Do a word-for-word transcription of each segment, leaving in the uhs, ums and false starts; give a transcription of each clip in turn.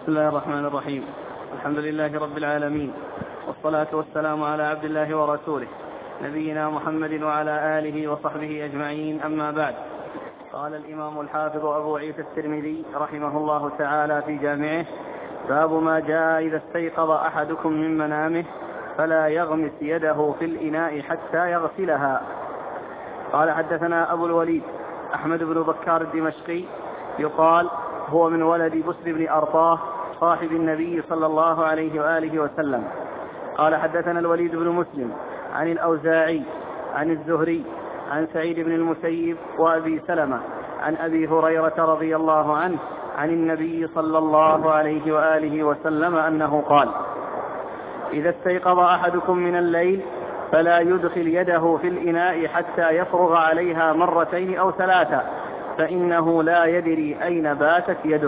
بسم الله الرحمن الرحيم. الحمد لله رب العالمين، والصلاة والسلام على عبد الله ورسوله نبينا محمد وعلى آله وصحبه أجمعين، أما بعد. قال الإمام الحافظ أبو عيسى الترمذي رحمه الله تعالى في جامعه: باب ما جاء إذا استيقظ أحدكم من منامه فلا يغمس يده في الإناء حتى يغسلها. قال: حدثنا أبو الوليد أحمد بن بكار الدمشقي، يقال هو من ولد بسر بن أرطاه صاحب النبي صلى الله عليه وآله وسلم. قال: حدثنا الوليد بن مسلم عن الأوزاعي عن الزهري عن سعيد بن المسيب وأبي سلمة عن أبي هريرة رضي الله عنه عن النبي صلى الله عليه وآله وسلم أنه قال: إذا استيقظ أحدكم من الليل فلا يدخل يده في الإناء حتى يفرغ عليها مرتين أو ثلاثة، فإنه لا يدري أين باتت يده.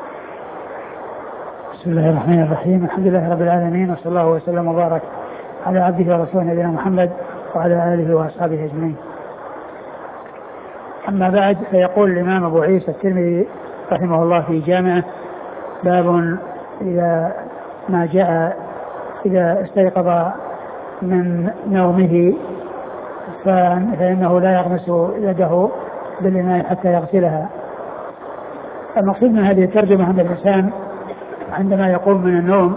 بسم الله الرحمن الرحيم. الحمد لله رب العالمين، وصلى الله وسلم وبارك على عبده ورسوله نبينا محمد وعلى آله وأصحابه أجمعين. أما بعد، فيقول الإمام أبو عيسى الترمذي رحمه الله في جامعه: باب إذا ما جاء إذا استيقظ من نومه فإنه لا يغمس يده بالإناء حتى يغسلها. المقصود من هذه الترجمة أن الإنسان عندما يقوم من النوم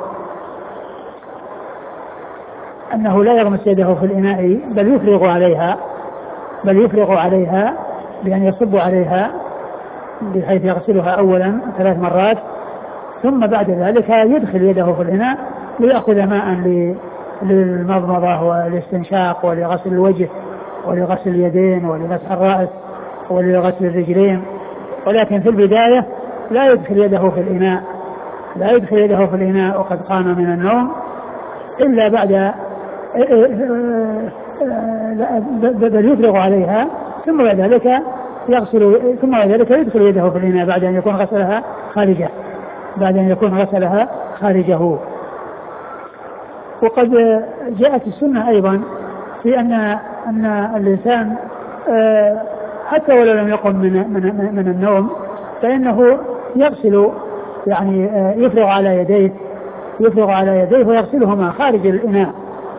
أنه لا يغمس يده في الإناء، بل يفرغ عليها بل يفرغ عليها بأن يصب عليها بحيث يغسلها أولا ثلاث مرات، ثم بعد ذلك يدخل يده في الإناء ليأخذ ماء للمضمضة والاستنشاق ولغسل الوجه ولغسل اليدين ولمسح الرأس ولغسل الرجلين. ولكن في البداية لا يدخل يده في الإناء لا يدخل يده في الإناء وقد قام من النوم إلا بعد بل يفرغ عليها، ثم بعد ذلك يغسل ثم بعد ذلك يدخل يده في الإناء بعد أن يكون غسلها خارجه بعد أن يكون غسلها خارجه. وقد جاءت السنة أيضا في أن أن الإنسان حتى ولو لم يقم من من من النوم فإنه يغسل، يعني يفرغ على يديه يفرغ على يديه ويغسلهما خارج الإناء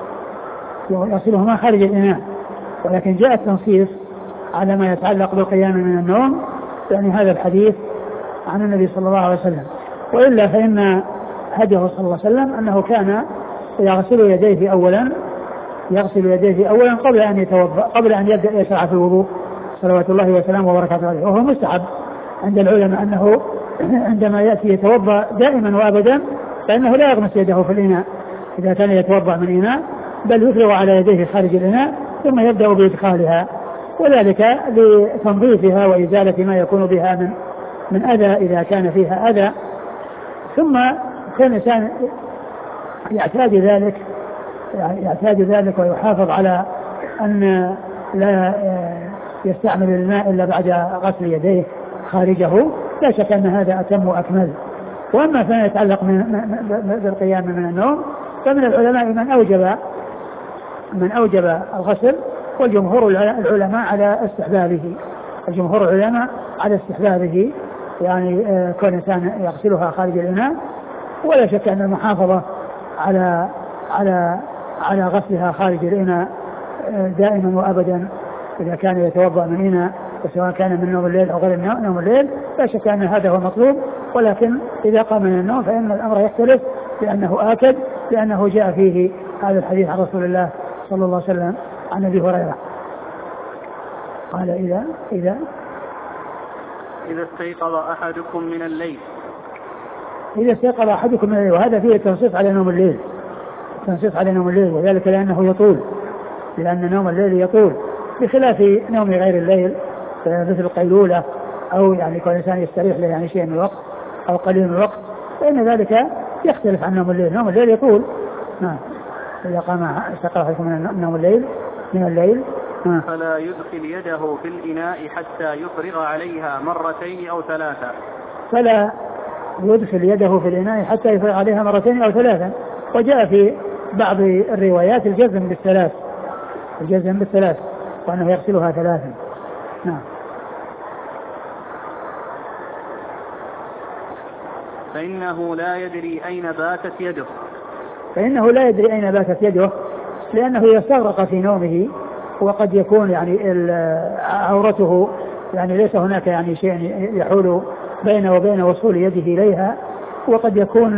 يغسلهما خارج الإناء ولكن جاء التنصيص على ما يتعلق بالقيام من النوم، يعني هذا الحديث عن النبي صلى الله عليه وسلم. وإلا فإن هديه صلى الله عليه وسلم أنه كان يغسل يديه أولا يغسل يديه أولا قبل أن يتوضأ قبل أن يبدأ يشرع في الوضوء صلوات الله وسلامه وبركاته عليه. وهو مستحب عند العلماء أنه عندما يأتي يتوضأ دائما وأبدا فإنه لا يغمس يده في الإناء إذا كان يتوضأ من إناء، بل يفرغ على يديه خارج الإناء ثم يبدأ بإدخالها، وذلك لتنظيفها وإزالة ما يكون بها من من أذى إذا كان فيها أذى. ثم كان الإنسان يعتاد ذلك يعتاد ذلك ويحافظ على أن لا يستعمل الماء إلا بعد غسل يديه خارجه، لا شك أن هذا أتم وأكمل. وأما فيما يتعلق بالقيام من النوم فمن العلماء من أوجب من أوجب الغسل، والجمهور العلماء على استحبابه الجمهور العلماء على استحبابه يعني كون الإنسان يغسلها خارج الإناء. ولا شك أن المحافظة على على على غسلها خارج الإناء دائما وأبدا إذا كان يتوضأ من إناء، وسواء كان من نوم الليل أو غير نوم الليل، لا شك أن هذا هو المطلوب. ولكن إذا قام من النوم فإن الأمر يختلف، لأنه آكد لأنه جاء فيه هذا الحديث عن رسول الله صلى الله عليه وسلم عن أبي هريرة قال: إذا إذا إذا استيقظ أحدكم من الليل إذا استيقظ أحدكم من الليل. وهذا فيه تنصيص على نوم الليل تنصيص على نوم الليل وذلك لأنه يطول لأن نوم الليل يطول بخلاف نوم غير الليل مثل القيلولة أو يعني كل إنسان يستريح له يعني شيء من الوقت أو قليل من الوقت، فإن ذلك يختلف عن نوم الليل. نوم الليل يطول. نعم. إذا قام استيقظ أحدكم من نوم الليل من الليل نعم. فلا يدخل يده في الإناء حتى يفرغ عليها مرتين أو ثلاثة فلا يدخل يده في الإناء حتى يفرغ عليها مرتين أو ثلاثا. وجاء في بعض الروايات الجزم بالثلاث الجزم بالثلاث وأنه يغسلها ثلاثا. نعم. فإنه لا يدري أين باتت يده فإنه لا يدري أين باتت يده لأنه يستغرق في نومه، وقد يكون يعني عورته يعني ليس هناك يعني شيء يحول بينه وبين وصول يده إليها، وقد يكون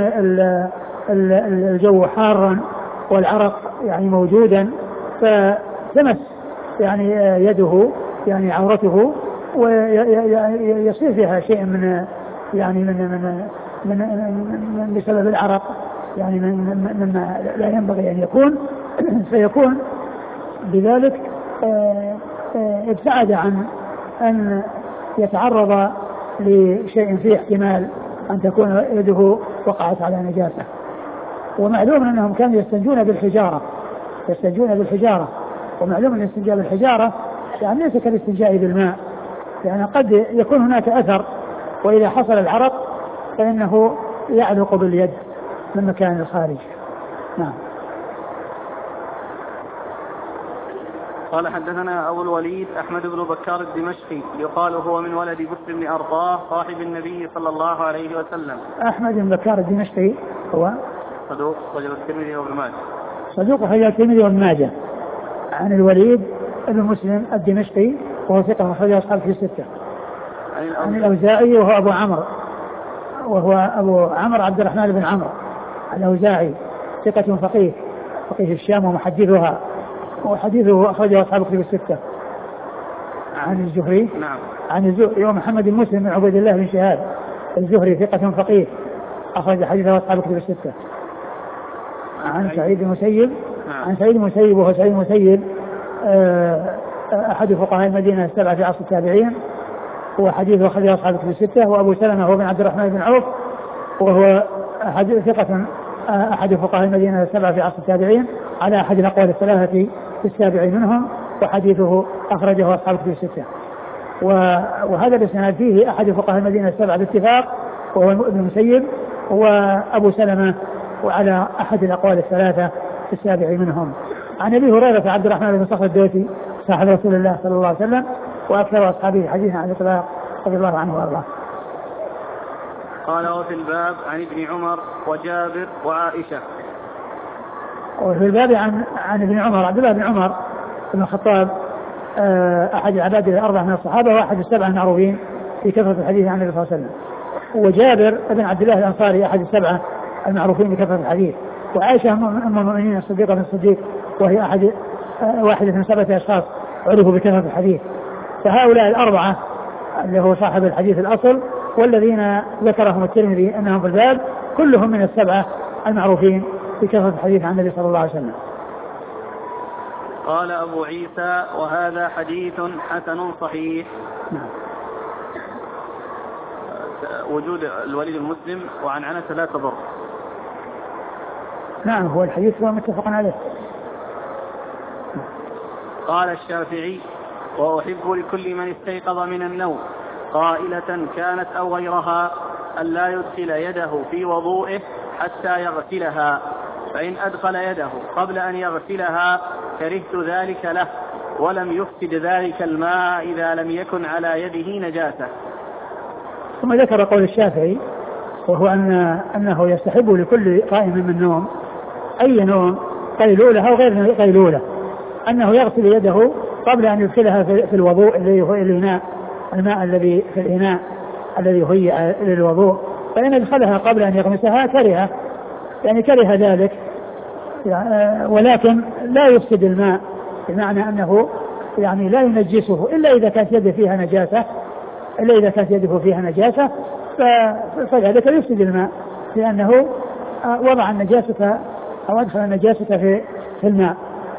الجو حارا والعرق يعني موجودا، فتمس يعني يده يعني عورته ويصير فيها شيء من يعني من من من, من بسبب العرق يعني مما لا ينبغي أن يكون، فيكون بذلك ابتعد عن أن يتعرض لشيء فيه احتمال أن تكون يده وقعت على نجاسة. ومعلوم أنهم كانوا يستنجون بالحجارة يستنجون بالحجارة ومعلوم أن الاستنجاء بالحجارة يعني ليس كالاستنجاء بالماء، يعني قد يكون هناك أثر، وإذا حصل العرق فإنه يعلق باليد من مكان الخارج. نعم. قال حدثنا أبو الوليد أحمد بن بكار الدمشقي يقال هو من ولد بكر بن أرطاه صاحب النبي صلى الله عليه وسلم. أحمد بن بكار الدمشقي هو صدوق رجل الترمذي وابن ماجه. صدوق رجل الترمذي وابن ماجه. عن الوليد بن مسلم الدمشقي وهو ثقة أخرجه أصحاب في الستة. عن الأوزاعي وهو أبو عمرو وهو أبو عمرو عبد الرحمن بن عمرو الأوزاعي ثقة فقيه فقيه الشام ومحدثها، وحديثه أخرجه أصحاب في الستة. عن الزهري نعم. عن الزهري ومحمد بن مسلم بن عبيد الله بن شهاب الزهري ثقة فقيه أخرج حديثه أصحاب في الستة. عن سعيد بن المسيب عن سعيد بن المسيب وهو سعيد بن المسيب أحد فقهاء المدينة السبعة في عصر التابعين، وحديثه أخرجه أصحاب في الستة. وأبو سلمة هو بن عبد الرحمن بن عوف وهو أحد ثقة أحد فقهاء المدينة السبعة في عصر التابعين على أحد الأقوال الثلاثة في السابع منهم، وحديثه أخرجه أصحاب في الستة. وهذا الإسناد فيه أحد فقهاء المدينة السبعة باتفاق وهو ابن المسيب وأبو سلمة وعلى أحد الأقوال الثلاثة في السابع منهم. عن أبي هريرة عبد الرحمن بن صخر الدوسي صاحب رسول الله صلى الله عليه وسلم وأكثر أصحابه حديثا عن الإطلاق رضي الله عنه وأرضاه. قال وفي الباب عن ابن عمر وجابر وعائشة. وفي الباب عن عن ابن عمر عبد الله بن عمر بن الخطاب أحد العباد الأربعة من الصحابة وأحد السبعة المعروفين في كثرة الحديث عن النبي صلى الله عليه وسلم. وجابر بن عبد الله الأنصاري أحد السبعة المعروفين بكثرة الحديث. وعائشة أم المؤمنين الصديقة بن الصديق وهي أحد واحدة من سبعة أشخاص عرفوا بكثرة الحديث. فهؤلاء الأربعة اللي هو صاحب الحديث الأصل والذين ذكرهم الترمذي أنهم في الباب كلهم من السبعة المعروفين بكثرة الحديث عن النبي صلى الله عليه وسلم. قال أبو عيسى وهذا حديث حسن صحيح. نعم. وجود الوليد المسلم وعن عنة لا تضر. نعم هو الحديث هو متفق عليه. قال الشافعي وأحب لكل من استيقظ من النوم قائلة كانت أو غيرها أن لا يدخل يده في وضوئه حتى يغسلها، فإن أدخل يده قبل أن يغسلها كرهت ذلك له، ولم يفسد ذلك الماء إذا لم يكن على يده نجاسة. ثم ذكر قول الشافعي وهو أن أنه يستحب لكل قائم من النوم أي نوم قيلولة أو غير قيلولة أنه يغسل يده قبل أن يدخلها في الوضوء الذي هو الإناء الماء الذي في الإناء الذي هي للوضوء، فإن أدخلها قبل أن يغمسها كره يعني كره ذلك، ولكن لا يفسد الماء بمعنى أنه يعني لا ينجسه إلا إذا كانت يده فيها نجاسة إلا إذا كانت يده فيها نجاسة فذلك يفسد الماء لأنه وضع النجاسة أو أدخل النجاسة في في الماء.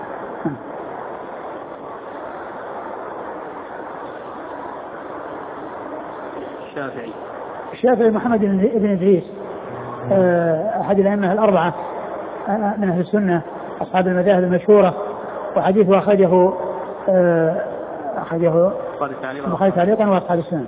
الشافعي الشافعي محمد بن إدريس أحد الأئمة الأربعة من أهل السنة أصحاب المذاهب المشهورة، وحديثه أخرجه أخرجه البخاري تعليقا وأصحاب السنة.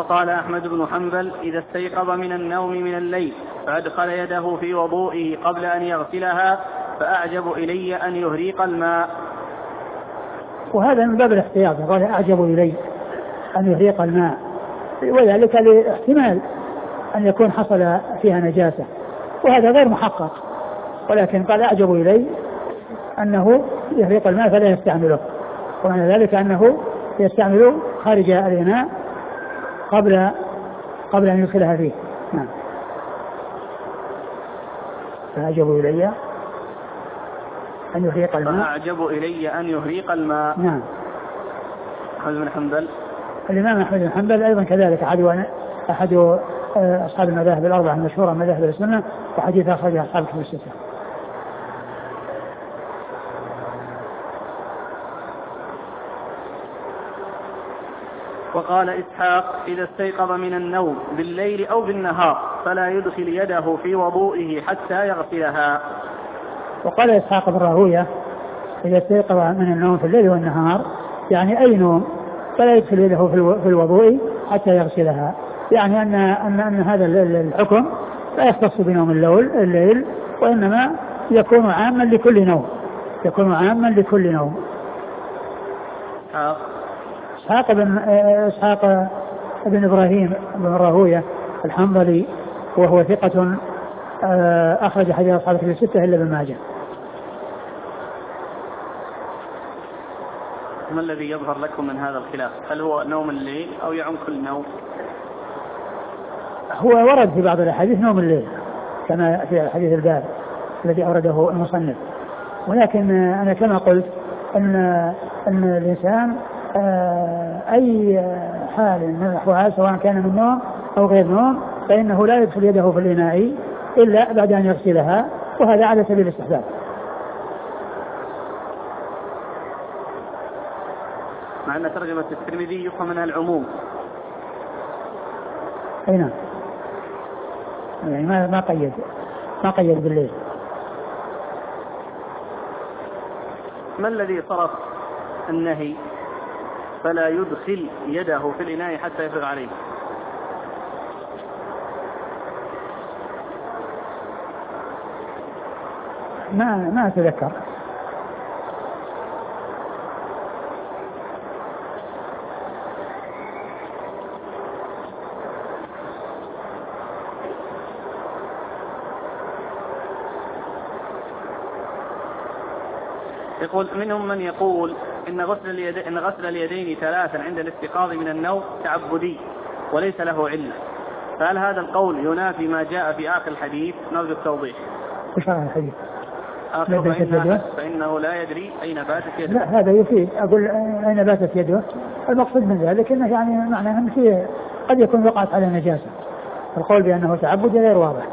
وقال أحمد بن حنبل إذا استيقظ من النوم من الليل فأدخل يده في وضوئه قبل أن يغسلها فأعجب إلي أن يهريق الماء. وهذا من باب الاحتياط، قال أعجب إلي أن يهريق الماء، وذلك لاحتمال أن يكون حصل فيها نجاسة، وهذا غير محقق، ولكن قال أعجب إلي أنه يهريق الماء فلا يستعمله، ومعنى ذلك أنه يستعمله خارج الإناء قبل قبل أن يدخلها فيه. نعم. فأعجب إلي أن يهريق الماء فأعجب إلي أن يهريق الماء. نعم. أحمد بن حنبل الإمام أحمد بن حنبل أيضا كذلك أحد أحد أصحاب المذاهب الأربعة المشهورة من مذاهب السنة، وحديث أخرجه أصحاب الكتب الستة. وقال إسحاق إذا استيقظ من النوم بالليل أو بالنهار فلا يدخل يده في وضوئه حتى يغسلها. وقال إسحاق بن راهوية إذا استيقظ من النوم في الليل والنهار يعني أي نوم فلا يدخل يده في الوضوء حتى يغسلها، يعني أن, أن, أن هذا الحكم لا يختص بنوم الليل، وإنما يكون عاما لكل نوم، يكون عاما لكل نوم. إسحاق بن إسحاق بن إبراهيم بن راهوية الحنظلي وهو ثقة أخرج حديث أصحاب الكتب الستة إلا ابن ماجه. ما الذي يظهر لكم من هذا الخلاف؟ هل هو نوم الليل أو يعم كل نوم؟ هو ورد في بعض الأحاديث نوم الليل كما في حديث الباب الذي أورده المصنف، ولكن أنا كما قلت أن أن الإنسان أي حال من الأحوال سواء كان من نوم أو غير نوم فإنه لا يدخل يده في الإناء إلا بعد أن يغسلها، وهذا على سبيل الاستحباب. مع أن ترجمة الترمذي يفهم منها العموم. أي نعم، يعني ما ما قيد ما قيد بالليل. ما الذي صرف النهي فلا يدخل يده في الإناء حتى يفرغ عليه؟ ما ما أتذكر. يقول منهم من يقول إن غسل اليدين, إن غسل اليدين ثلاثا عند الاستيقاظ من النوم تعبدي وليس له علة، فهل هذا القول ينافي ما جاء في آخر الحديث؟ نرجو التوضيح. وش آخر الحديث؟ آخر فإنه, فإنه لا يدري أين باتت يده. لا هذا يفيد، أقول أين باتت يده، المقصود من ذلك أنه يعني معناه أن فيه قد يكون وقعت على نجاسة، القول بأنه تعبد غير واضح.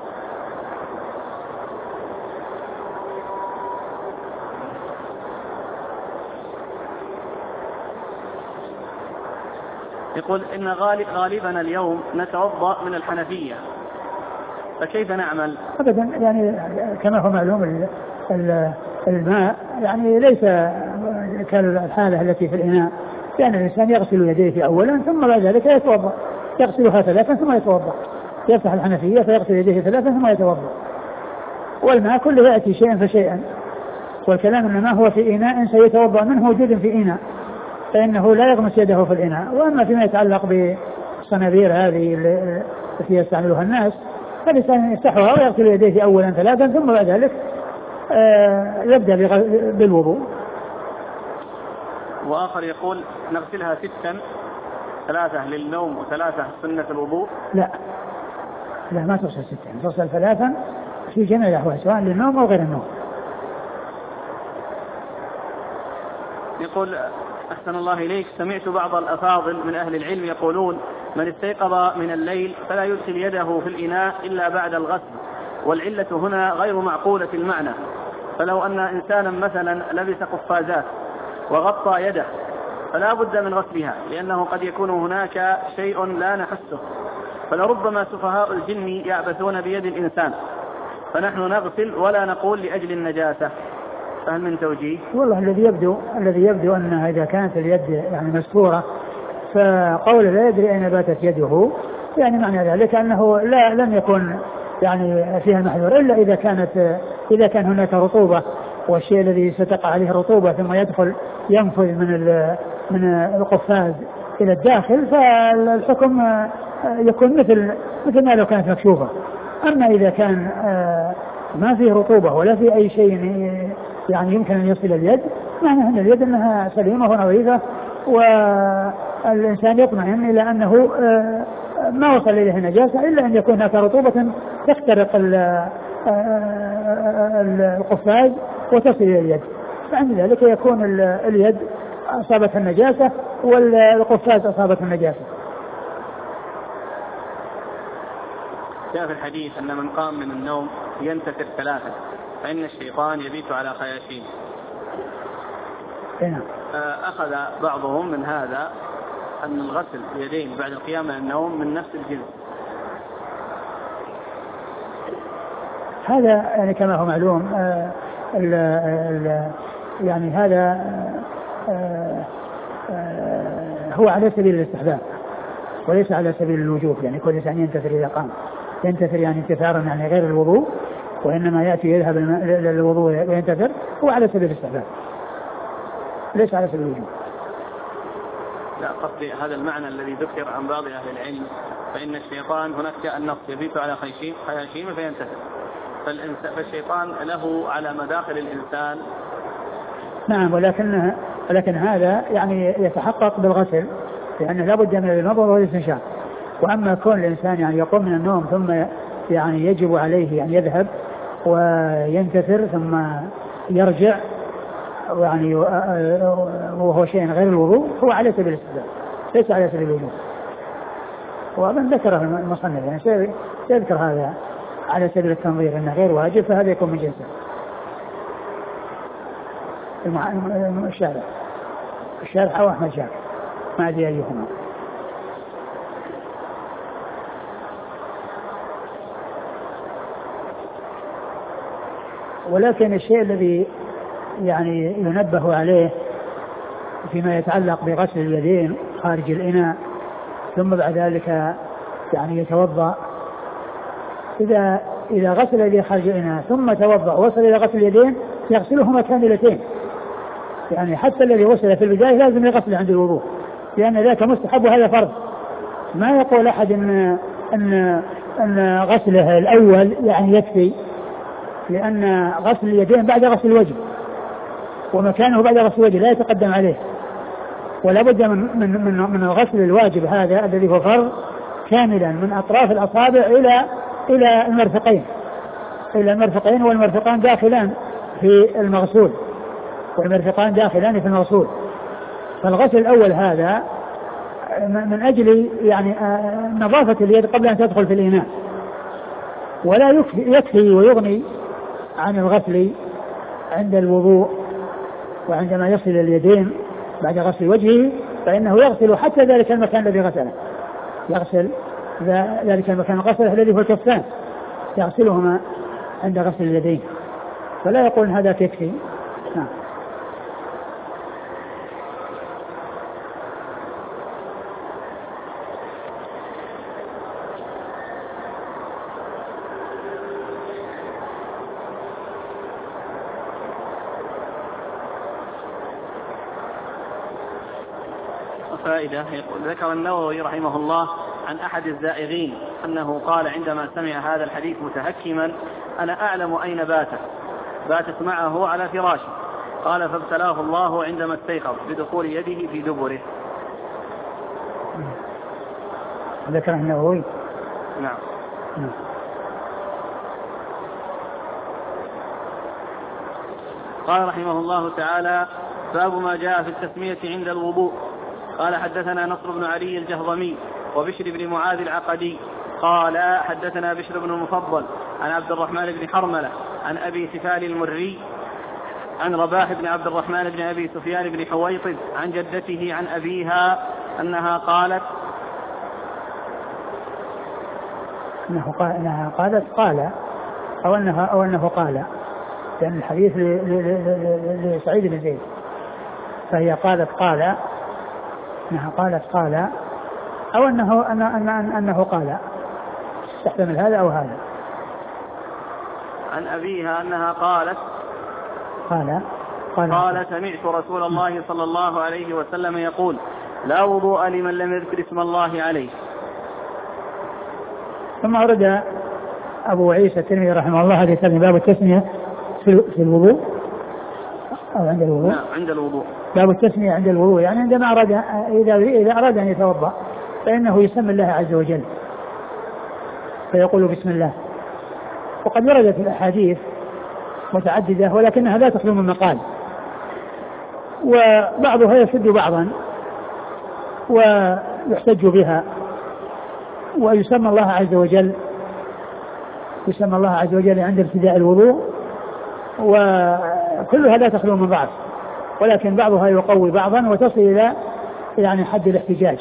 يقول إن غالب غالبنا اليوم نتوضأ من الحنفية، فكيف نعمل؟ أبدا، يعني كما هو معلوم الماء يعني ليس كالحالة التي في الإناء، يعني الإنسان يغسل يديه أولا ثم بعد ذلك يتوضأ، يغسلها ثلاثا ثم يتوضأ، يفتح الحنفية فيغسل يديه ثلاثا ثم يتوضأ، والماء كله يأتي شيئا فشيئا، والكلام إنما هو في إناء سيتوضأ منه وجود في إناء، فإنه لا يغمس يده في الإناء. وأما فيما يتعلق بالصنابير هذه التي يستعملها الناس فالإنسان يفتحها ويغسل يديه أولا ثلاثا ثم بعد ذلك يبدأ بالوضوء. وآخر يقول نغسلها ستا، ثلاثة للنوم وثلاثة سنة الوضوء. لا لا ما تغسل ستا، تغسل ثلاثا في جميع الأحوال سواء للنوم أو غير النوم. يقول أحسن الله إليك، سمعت بعض الأفاضل من أهل العلم يقولون من استيقظ من الليل فلا يدخل يده في الإناء إلا بعد الغسل، والعلة هنا غير معقولة المعنى، فلو أن إنسانا مثلا لبس قفازات وغطى يده فلا بد من غسلها، لأنه قد يكون هناك شيء لا نحسه، فلربما سفهاء الجن يعبثون بيد الإنسان، فنحن نغسل ولا نقول لأجل النجاسة، فهل من توجيه؟ والله الذي يبدو الذي يبدو أنها إذا كانت اليد يعني مستورة فقول لا يدري أين باتت يده يعني معنى ذلك أنه لا لم يكن يعني فيها المحذور إلا إذا كانت إذا كان هناك رطوبة، والشيء الذي ستقع عليه رطوبة ثم يدخل ينفذ من من القفاز إلى الداخل فالحكم يكون مثل مثل ما لو كانت مكشوفة. أما إذا كان ما فيه رطوبة ولا في أي شيء يعني يمكن أن يصل اليد، معنى أن اليد أنها سليمة ونظيفة والإنسان يطمئن إلى أنه ما وصل إليه النجاسة إلا أن يكون هناك رطوبة تخترق القفاز وتصل إلى اليد، فعند ذلك يكون اليد أصابت النجاسة والقفاز أصابت النجاسة. جاء في الحديث أن من قام من النوم ينتثر ثلاثة فإن الشيطان يبيت على خياشيم. أخذ بعضهم من هذا أن الغسل اليدين بعد القيام من النوم من نفس الجنس. هذا يعني كما هو معلوم آه ال ال يعني هذا آه آه هو على سبيل الاستحباب وليس على سبيل الوجوب، يعني كل إنسان ينتثر إذا قام ينتثر يعني انتثارا يعني غير الوضوء، وإنما يأتي يذهب للوضوء وينتثر، هو على سبيل الاستحباب ليس على سبيل الوجوب. لا قصدي هذا المعنى الذي ذكر عن بعض أهل العلم، فإن الشيطان هناك جاء النص يبيت على خياشيم فينتثر، فالشيطان له على مداخل الإنسان. نعم، ولكن ولكن هذا يعني يتحقق بالغسل، لأنه لا بد من النظر والاستنشاق. وأما كون الإنسان يعني يقوم من النوم ثم يعني يجب عليه يعني يذهب وينتثر ثم يرجع يعني وهو شيء غير الوضوء، هو على سبيل الاستحباب ليس على سبيل الوجوب. ومن ذكره المصنف يعني سيذكر هذا على سبيل التنظير انه غير واجب، فهذا يكون من جنسه. الشارع الشارع او احمد شارع ما ادري ايهما. ولكن الشيء الذي يعني ينبه عليه فيما يتعلق بغسل اليدين خارج الإناء ثم بعد ذلك يعني يتوضأ، إذا إذا غسل اليدين خارج الإناء ثم توضأ وصل إلى غسل اليدين يغسلهما كاملتين، يعني حتى الذي غسل في البداية لازم يغسل عند الوضوء، لأن ذاك مستحب وهذا فرض. ما يقول أحد إن أن أن غسله الأول يعني يكفي، لأن غسل اليدين بعد غسل الوجه، ومكانه بعد غسل الوجه لا يتقدم عليه، ولا بد من من من, من الغسل الواجب هذا الذي هو فرض كاملا من أطراف الأصابع إلى إلى المرفقين إلى المرفقين والمرفقان داخلان في المغسول والمرفقان داخلان في المغسول. فالغسل الأول هذا من أجل يعني نظافة اليد قبل أن تدخل في الإناء، ولا يكفي, يكفي ويغني عن الغسل عند الوضوء، وعندما يغسل اليدين بعد غسل وجهه فإنه يغسل حتى ذلك المكان الذي غسله، يغسل ذلك المكان غسله الذي هو الكفان يغسلهما عند غسل اليدين، فلا يقول هذا يكفي. نعم. فائدة. ذكر النووي رحمه الله عن أحد الزائغين أنه قال عندما سمع هذا الحديث متهكما: أنا أعلم أين باتت باتت معه على فراشه، قال فابتلاه الله عندما استيقظ بدخول يده في دبره. ذكر النووي. نعم. نعم. قال رحمه الله تعالى: باب ما جاء في التسمية عند الوضوء. قال حدثنا نصر بن علي الجهضمي وبشر بن معاذ العقدي قال حدثنا بشر بن المفضل عن عبد الرحمن بن حرملة عن أبي سفال المري عن رباح بن عبد الرحمن بن أبي سفيان بن حويطب عن جدته عن أبيها أنها قالت أنه قال أنها قالت قال أو أنها أو أنه قال، لأن الحديث لسعيد بن زيد، فهي قالت قال أنها قالت قال، أو أنه أن أن أنه قال، تحتمل هذا أو هذا. عن أبيها أنها قالت قال قال, قال سمعت رسول الله صلى الله عليه وسلم يقول لا وضوء لمن لم يذكر اسم الله عليه. ثم أورد أبو عيسى الترمذي رحمه الله هذه الترمذي باب التسمية في الوضوء أو عند الوضوء. نعم عند الوضوء. باب التسمية عند الوضوء، يعني عندما أراد إذا إذا أراد أن يتوضأ فإنه يسمي الله عز وجل فيقول بسم الله. وقد وردت الأحاديث متعددة ولكنها لا تخلو من مقال، وبعضها يشد بعضا ويحتج بها، ويسمى الله عز وجل يسمى الله عز وجل عند ابتداء الوضوء، وكلها لا تخلو من بعض، ولكن بعضها يقوي بعضا وتصل إلى يعني حد الاحتجاج.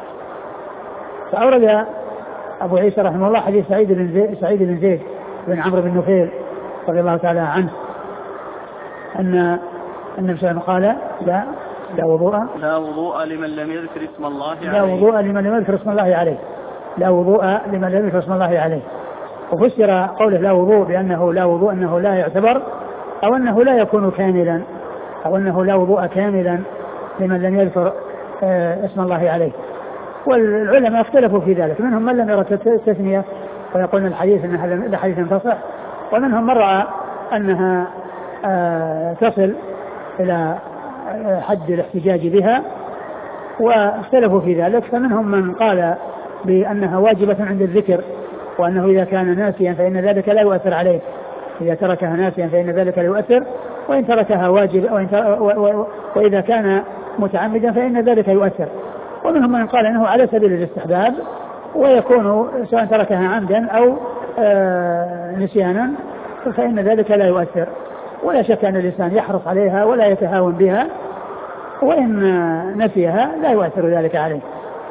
فأورد أبو عيسى رحمه الله حديث سعيد بن زيد, سعيد بن زيد بن عمرو بن نفيل رضي الله تعالى عنه أن النبي صلى الله عليه وسلم قال لا لا وضوء لا وضوء لمن لم يذكر اسم الله عليه لا وضوء لمن لم يذكر اسم الله عليه لا وضوء لمن لم يذكر اسم الله عليه. وفسر قوله لا وضوء بأنه لا وضوء أنه لا يعتبر، أو أنه لا يكون كاملا، أو أنه لا وضوء كاملا لمن لم يذكر اسم الله عليه. والعلماء اختلفوا في ذلك، منهم من لم يرى التسمية ويقول الحديث أنها الحديث تصح، ومنهم من رأى أنها تصل إلى حد الاحتجاج بها واختلفوا في ذلك. فمنهم من قال بأنها واجبة عند الذكر، وأنه إذا كان ناسيا فإن ذلك لا يؤثر عليه، إذا تركها ناسيا فإن ذلك لا يؤثر، وإن تركها واجب وإن وإذا كان متعمدا فإن ذلك يؤثر. ومنهم من قال أنه على سبيل الاستحباب، ويكون سواء تركها عمدا أو نسيانا فإن ذلك لا يؤثر. ولا شك أن الإنسان يحرص عليها ولا يتهاون بها، وإن نسيها لا يؤثر ذلك عليه.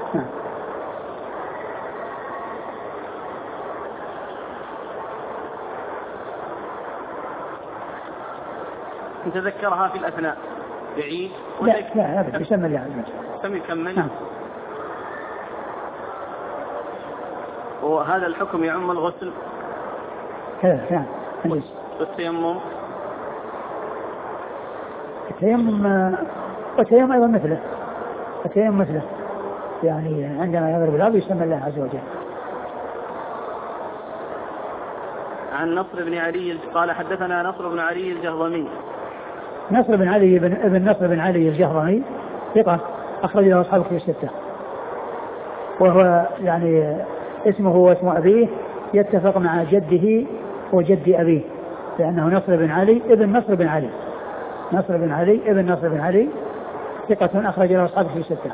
تذكرها في الأثناء بعيد لا لا أبدا يسمى الله عز وجل. كم يكمل؟ نعم. وهذا الحكم يعم الغسل كذا نعم. والتيمم التيمم والتيمم أيضا مثله التيمم مثله يعني عندما يضرب الأرض يسمى الله عز وجل. عن نصر بن علي قال حدثنا نصر بن علي الجهضمي. نصر بن علي بن ابن نصر بن علي الجهضمي ثقة أخرج له أصحاب الكتب الستة، وهو يعني اسمه واسم أبيه يتفق مع جده وجد أبيه، لأنه نصر بن علي ابن نصر بن علي نصر بن علي ابن نصر بن علي ثقة أخرج له أصحاب الكتب الستة.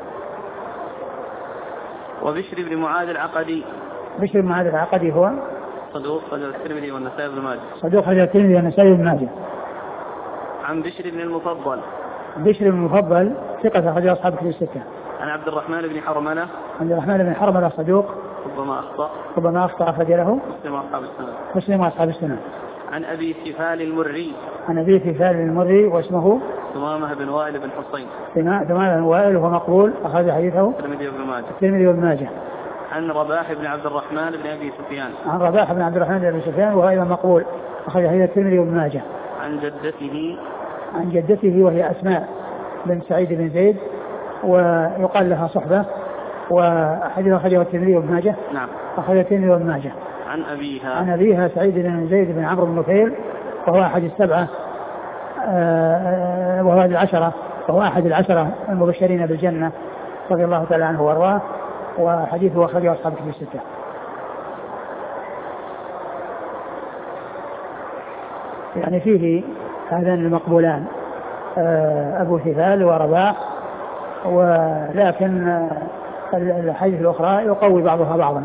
وبشر بن معاذ العقدي. بشر بن معاذ العقدي هو صدوق خرج الترمذي والنسائي بن ماجه. صدوق خرج الترمذي والنسائي بن ماجه. عن بشر بن المفضل. بشر بن المفضل ثقة أخرج له أصحاب الكتب الستة. عن عبد الرحمن بن حرملة. عبد الرحمن بن حرملة صدوق ربما أخطأ ربما أخطأ أخرج له مسلم وأصحاب السنن. مسلم وأصحاب السنن. عن أبي سفال المري. عن أبي سفال المري واسمه ثمامة بن وائل بن حصين. ثمامة بن وائل وهو مقبول أخرج حديثه الترمذي وابن ماجه. الترمذي وابن ماجه. عن رباح بن عبد الرحمن بن أبي سفيان. عن رباح بن عبد الرحمن بن أبي سفيان وهو أيضا مقبول أخرج حديث الترمذي وابن ماجه. عن جدته. عن جدته وهي أسماء بن سعيد بن زيد ويقال لها صحبة، وحديث أخرجه الترمذي وابن ماجه. نعم. أخرج الترمذي وابن ماجه. عن أبيها. عن أبيها سعيد بن زيد بن عمرو بن نفيل وهو أحد السبعة وهو أحد العشرة وهو أحد العشرة المبشرين بالجنة رضي الله تعالى عنه وارضاه، وحديثه أخرجه أصحاب الكتب الستة. يعني فيه هذان المقبولان أبو ثفال ورباح، ولكن الحديث الأخرى يقوي بعضها بعضا.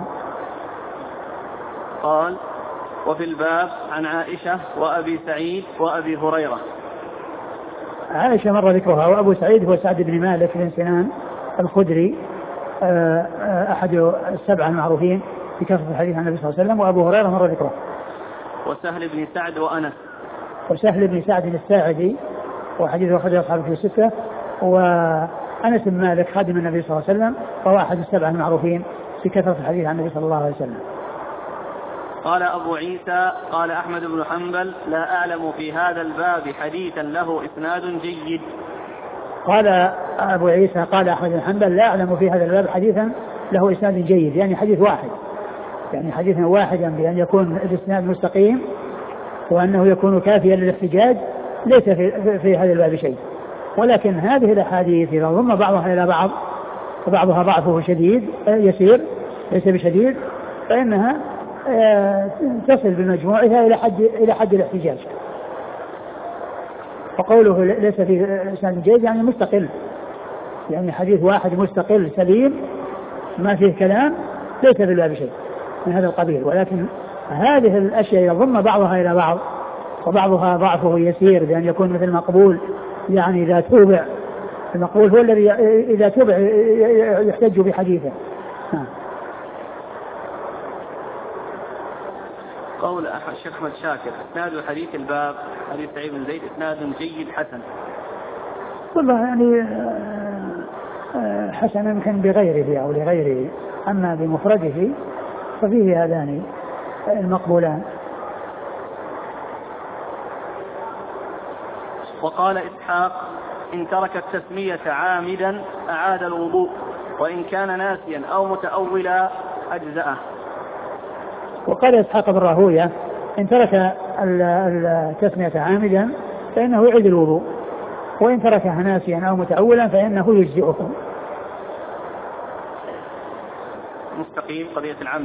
قال وفي الباب عن عائشة وأبي سعيد وأبي هريرة. عائشة مر ذكرها، وأبو سعيد هو سعد بن مالك بن سنان الخدري أحد السبعة المعروفين بكثرة الحديث عن النبي صلى الله عليه وسلم، وأبو هريرة مر ذكره. وسهل بن سعد وأنس. وسهل بن سعد الساعدي وحديثه أخرجه أصحاب الكتب الستة، أنس بن مالك خادم النبي صلى الله عليه وسلم، وهو أحد السبعة المعروفين بكثرة الحديث عن النبي صلى الله عليه وسلم. قال أبو عيسى قال أحمد بن حنبل لا أعلم في هذا الباب حديثا له إسناد جيد. قال أبو عيسى قال أحمد بن حنبل لا أعلم في هذا الباب حديثا له إسناد جيد، يعني حديث واحد، يعني حديثا واحدا بأن يكون الإسناد مستقيم وأنه يكون كافيا للاحتجاج، ليس في, في هذا الباب شيء. ولكن هذه الأحاديث إذا ضم بعضها إلى بعض وبعضها ضعفه شديد يسير ليس بشديد، فإنها تصل بمجموعها إلى حد إلى حد الاحتجاج. وقوله ليس في إسناد جيد يعني مستقل، يعني حديث واحد مستقل سليم ما فيه كلام ليس في الباب شيء من هذا القبيل. ولكن هذه الأشياء يضم بعضها إلى بعض وبعضها ضعفه يسير بأن يكون مثل مقبول، يعني إذا توبع المقبول هو الذي إذا توبع يحتج بحديثه. قول الشيخ أحمد شاكر إسناد حديث الباب حديث سعيد بن زيد إسناد جيد حسن. والله يعني حسن يمكن بغيره أو لغيره، أما بمفرده ففيه هذان المقبولان. وقال إسحاق إن ترك التسمية عامدا أعاد الوضوء وإن كان ناسيا أو متأولا أجزأه. وقال إسحاق بن راهوية إن ترك التسمية عامدا فإنه يعيد الوضوء وإن تركها ناسيا أو متأولا فإنه يجزئه. مستقيم قضية العمد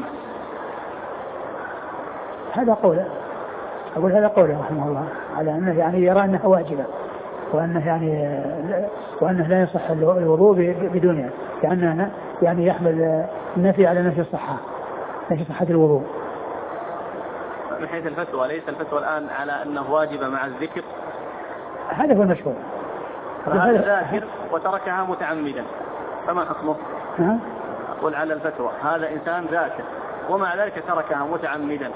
هذا قوله، أقول هذا قوله رحمه الله على أنه يعني يرى أنها واجبة وأنه يعني وأنه لا يصح الوضوء بدونها، كأنه يعني يحمل النفي على نفي الصحة، نفي صحة الوضوء. من حيث الفتوى ليس الفتوى الآن على أنه واجبة مع الذكر، هذا هو المشهور. هذا ذاكر وتركها متعمدا فما حكمه؟ ها؟ أقول على الفتوى هذا إنسان ذاكر ومع ذلك تركها متعمدا.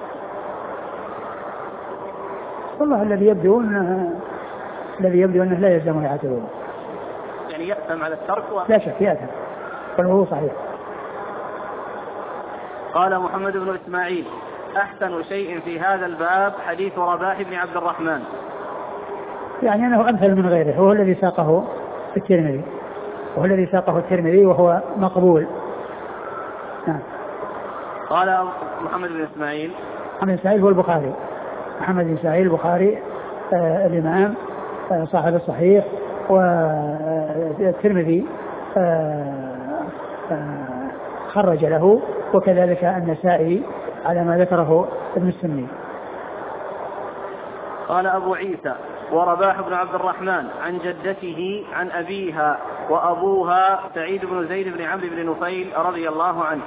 والله الذي يبدو أنه الذي يبدو أنه لا يلزم إعادة الوضوء، يعني يأثم على الترك و... لا شك يأثم فالوضوء صحيح. قال محمد بن إسماعيل أحسن شيء في هذا الباب حديث رباح بن عبد الرحمن، يعني أنه أمثل من غيره، هو الذي ساقه الترمذي وهو الذي ساقه الترمذي وهو مقبول. نعم. قال محمد بن إسماعيل محمد بن إسماعيل هو البخاري، محمد بن إسماعيل البخاري آه الإمام آه صاحب الصحيح، والترمذي آه آه خرج له، وكذلك النسائي على ما ذكره ابن السني. قال أبو عيسى ورباح بن عبد الرحمن عن جدته عن أبيها وأبوها سعيد بن زيد بن عمرو بن نفيل رضي الله عنه.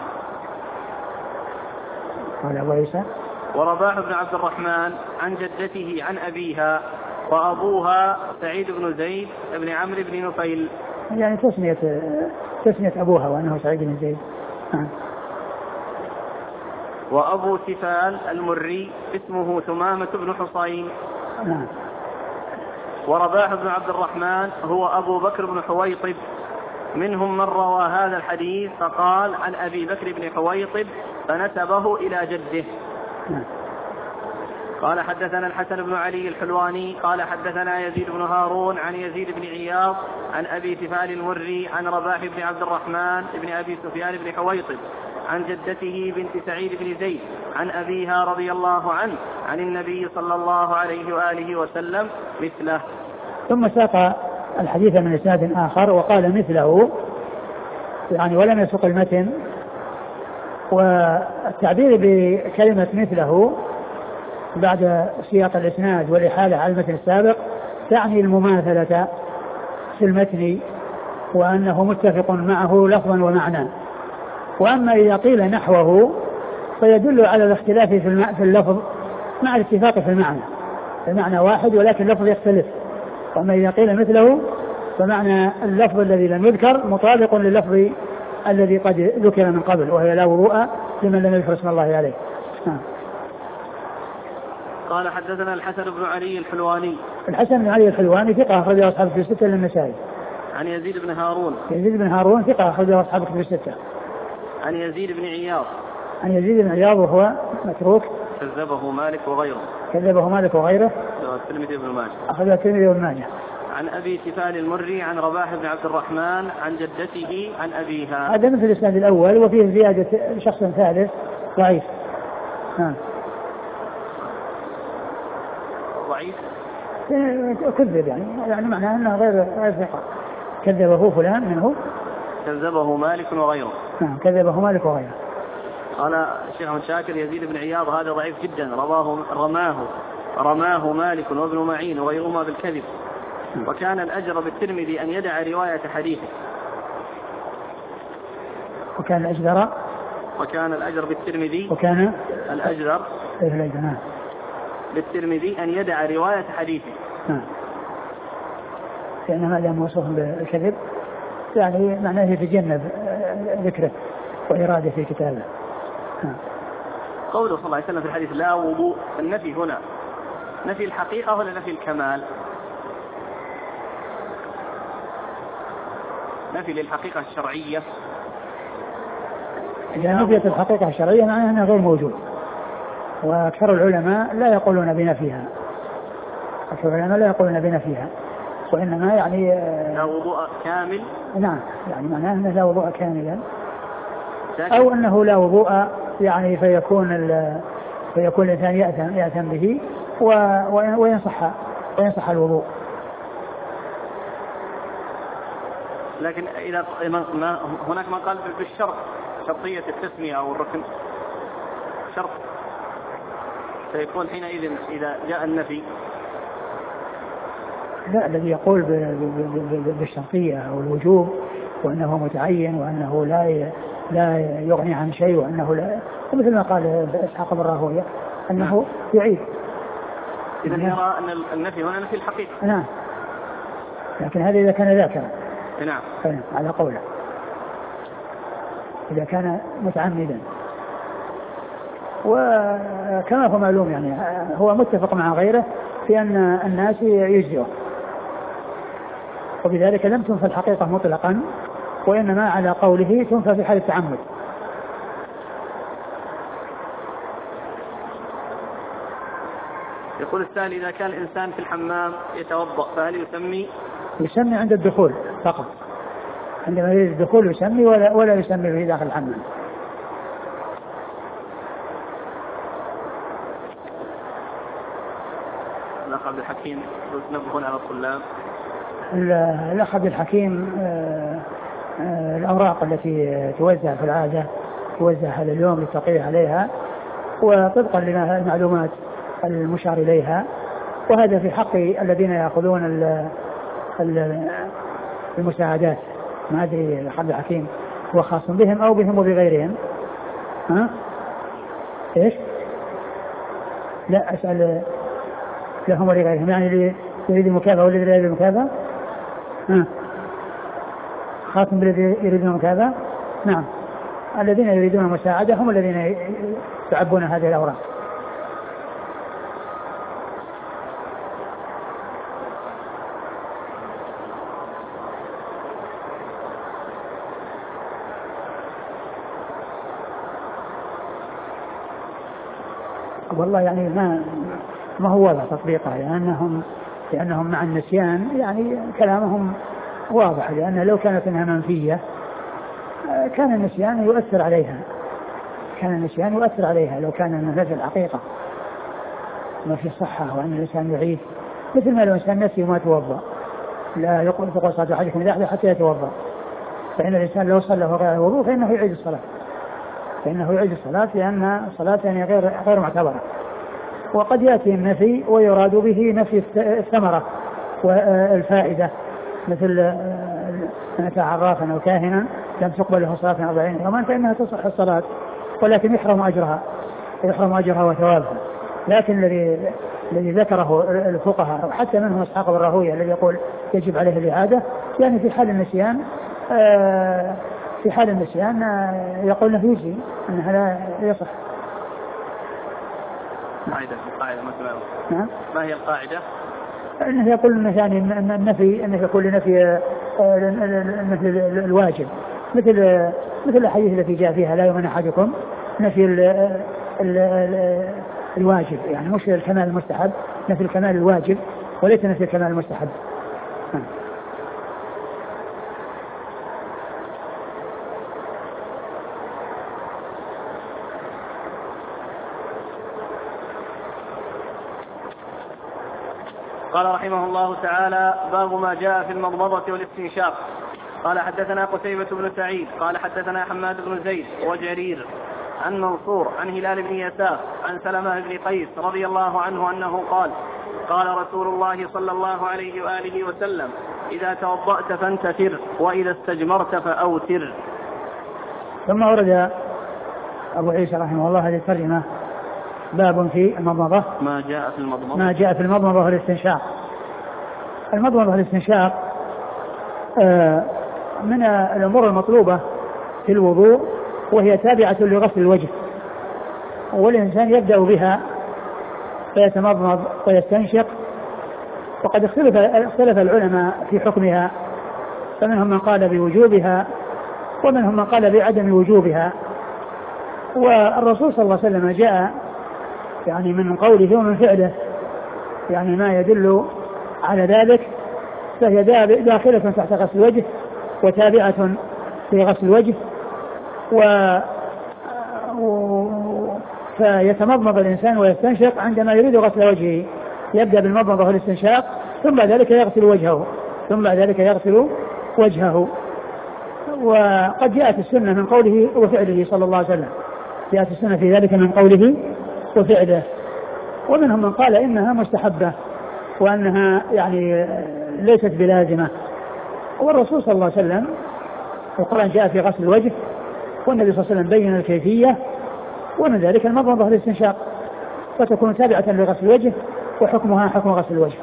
قال أبو عيسى ورباح بن عبد الرحمن عن جدته عن أبيها وأبوها سعيد بن زيد بن عمرو بن نفيل، يعني تسمية تسمية أبوها وأنه سعيد بن زيد. آه. وأبو سفال المري اسمه ثمامة بن حصين. نعم. ورباح بن عبد الرحمن هو أبو بكر بن حويطب، منهم من روى هذا الحديث فقال عن أبي بكر بن حويطب فنسبه إلى جده. نعم. قال حدثنا الحسن بن علي الحلواني قال حدثنا يزيد بن هارون عن يزيد بن عياض عن أبي سفال المري عن رباح بن عبد الرحمن بن أبي سفيان بن حويطب عن جدته بنت سعيد بن زيد عن أبيها رضي الله عنه عن النبي صلى الله عليه وآله وسلم مثله. ثم ساق الحديث من إسناد آخر وقال مثله، يعني ولم يسق المتن. والتعبير بكلمة مثله بعد سياق الإسناد والإحالة على المتن السابق تعني المماثلة في المتن وأنه متفق معه لفظا ومعنى. وأما إذا قيل نحوه فيدل على الاختلاف في اللفظ مع الاتفاق في المعنى، المعنى واحد ولكن اللفظ يختلف. وأما إذا قيل مثله فمعنى اللفظ الذي لم يذكر مطابق لللفظ الذي قد ذكر من قبل، وهي لا وضوء لمن لم يذكر اسم الله عليه. آه. قال حدثنا الحسن بن علي الحلواني. الحسن بن علي الحلواني ثقة أخرجه أصحاب في الستة للنسائي. عن يزيد بن هارون. يزيد بن هارون ثقة أخرجه أصحاب الكتب الستة. عن يزيد بن عياض. عن يزيد بن عياض وهو متروك كذبه مالك وغيره. كذبه مالك وغيره. الترمذي بن ماجه. أخرجه الترمذي بن ماجه. عن أبي تفال المري عن رباح بن عبد الرحمن عن جدته عن أبيها. هذا مثل الإسناد الأول وفيه زيادة شخص ثالث ضعيف. ها. ضعيف. كذب يعني يعني معناه أنه غير غير ثقة. كذبه فلان منه. كذبه مالك وغيره. نعم كذبه مالك وغيره. قال الشيخ أحمد شاكر يزيد بن عياض هذا ضعيف جدا رماه رماه رماه مالك وابن معين وغيرهما بالكذب. وكان الأجر بالترمذي أن يدع رواية حديثه. وكان الأجر وكان الأجر بالترمذي وكان الأجر الأجر بالترمذي أن يدع رواية حديثه. نعم. لأن هذا موصوف بالكذب يعني معناه يتجنب ذكره وإرادة في كتابه. قوله صلى الله عليه وسلم في الحديث لا وضوء، النفي هنا نفي الحقيقة ولا نفي الكمال؟ نفي للحقيقة الشرعية. إذا نفيت الحقيقة الشرعية معناه أنه غير موجود، وأكثر العلماء لا يقولون بنفيها. أكثر العلماء لا يقولون بنفيها، وإنما يعني لا وضوء كامل. نعم يعني معناه أنه لا وضوء كاملا، أو أنه لا وضوء يعني فيكون فيكون الإنسان يأثم يأثم به وينصح وينصح الوضوء. لكن إذا ما هناك من قال بالشرط، شرطية التسمية أو الركن شرط، فيكون حينئذ إذا جاء النفي. لا، الذي يقول بالشرطية أو الوجوب وأنه متعين وأنه لا لا يغني عن شيء وأنه لا، مثل ما قال إسحاق بن راهويه أنه يعيد. إذا يرى أن النفي هنا نفي الحقيقة. نعم، لكن هذا إذا كان ذاكرا. نعم. على قوله إذا كان متعمدا، وكما هو معلوم يعني هو متفق مع غيره في أن الناس يجزئه، وبذلك لم تنفى الحقيقة مطلقا، وإنما على قوله تنفى في حال التعمد. يقول السائل إذا كان الإنسان في الحمام يتوضأ فهل يسمي؟ يسمي عند الدخول فقط، عندما يريد الدخول يسمي ولا, ولا يسمي في داخل الحمام. الأخ عبد الحكيم تنبهون على الطلاب. الأخ عبد الحكيم آه آه الأوراق التي توزع في العادة توزع هذا اليوم للتقية عليها وطبقا للمعلومات المشار إليها، وهذا في حق الذين يأخذون المساعدات. ما أدري الأخ عبد الحكيم هو خاص بهم أو بهم وبغيرهم. ها؟ إيش؟ لا أسأل لهم ولغيرهم، يعني اللي يريد المكافأة والذي لا يريد المكافأة. ها؟ خاص بالذي يريدون المكافأة. نعم، الذين يريدون المساعدة هم الذين يعبون هذه الأوراق. والله يعني ما ما هو واضح تطبيقه، لأنهم لأنهم مع النسيان يعني كلامهم واضح، لأن لو كانت انها منفية كان النسيان يؤثر عليها كان النسيان يؤثر عليها لو كان النفي الحقيقة ما في صحة وأن الإنسان يعيد، مثل ما لو إنسان نسي وما توضأ لا يقول تقول صلاة أحدكم إذا أحدث حتى يتوضأ، فإن الإنسان لو صلى غير الوضوء فإنه يعيد الصلاة فإنه يعيد الصلاة لأن الصلاة يعني غير غير معتبرة. وقد يأتي النفي ويراد به نفي الثمرة والفائدة، مثل من أتى عرافا أو كاهنا لم تقبل له صلاة أربعين يوما فإنها تصح الصلاة ولكن يحرم أجرها يحرم أجرها وثوابها. لكن الذي الذي ذكره الفقهاء وحتى منهم إسحاق بن راهويه الذي يقول يجب عليه الإعادة، يعني في حال النسيان في حال النسيان يقول انه يجزي انها لا يصح. قاعدة قاعدة مثلا. نعم. ما هي القاعدة؟ انه يقول انه يعني النفي انه يقول لنفي مثل الواجب، مثل مثل الحديث التي جاء فيها لا يؤمن أحدكم، نفي ال ال ال الواجب، يعني مش الكمال المستحب، نفي الكمال الواجب وليس نفي الكمال المستحب. قال رحمه الله تعالى: باب ما جاء في المضمضة والاستنشاق. قال حدثنا قتيبة بن سعيد قال حدثنا حماد بن زيد وجرير عن منصور عن هلال بن يساف عن سلمة بن قيس رضي الله عنه أنه قال: قال رسول الله صلى الله عليه وآله وسلم: إذا توضأت فانتثر وإذا استجمرت فأوتر. ثم ورد أبو عيسى رحمه الله هذه الترجمة: باب في المضمضة ما جاء في المضمضة ما جاء في المضمضة والاستنشاق. المضمضة والاستنشاق من الأمور المطلوبة في الوضوء، وهي تابعة لغسل الوجه، والإنسان يبدأ بها فيتمضمض ويستنشق. وقد اختلف اختلف العلماء في حكمها، فمنهم من قال بوجوبها ومنهم من قال بعدم وجوبها. والرسول صلى الله عليه وسلم جاء يعني من قوله ومن فعله يعني ما يدل على ذلك، فهي داخلة تحت غسل الوجه وتابعة في غسل الوجه. و فيتمضمض الإنسان ويستنشق عندما يريد غسل وجهه، يبدأ بالمضمضة والاستنشاق، ثم بعد ذلك يغسل وجهه ثم بعد ذلك يغسل وجهه. وقد جاءت السنة من قوله وفعله صلى الله عليه وسلم، جاءت السنة في ذلك من قوله وفعله. ومنهم من قال إنها مستحبة وأنها يعني ليست بلازمة. والرسول صلى الله عليه وسلم القرآن جاء في غسل الوجه، والنبي صلى الله عليه وسلم بين الكيفية، ومن ذلك المضمضة والاستنشاق، فتكون تابعة لغسل الوجه وحكمها حكم غسل الوجه.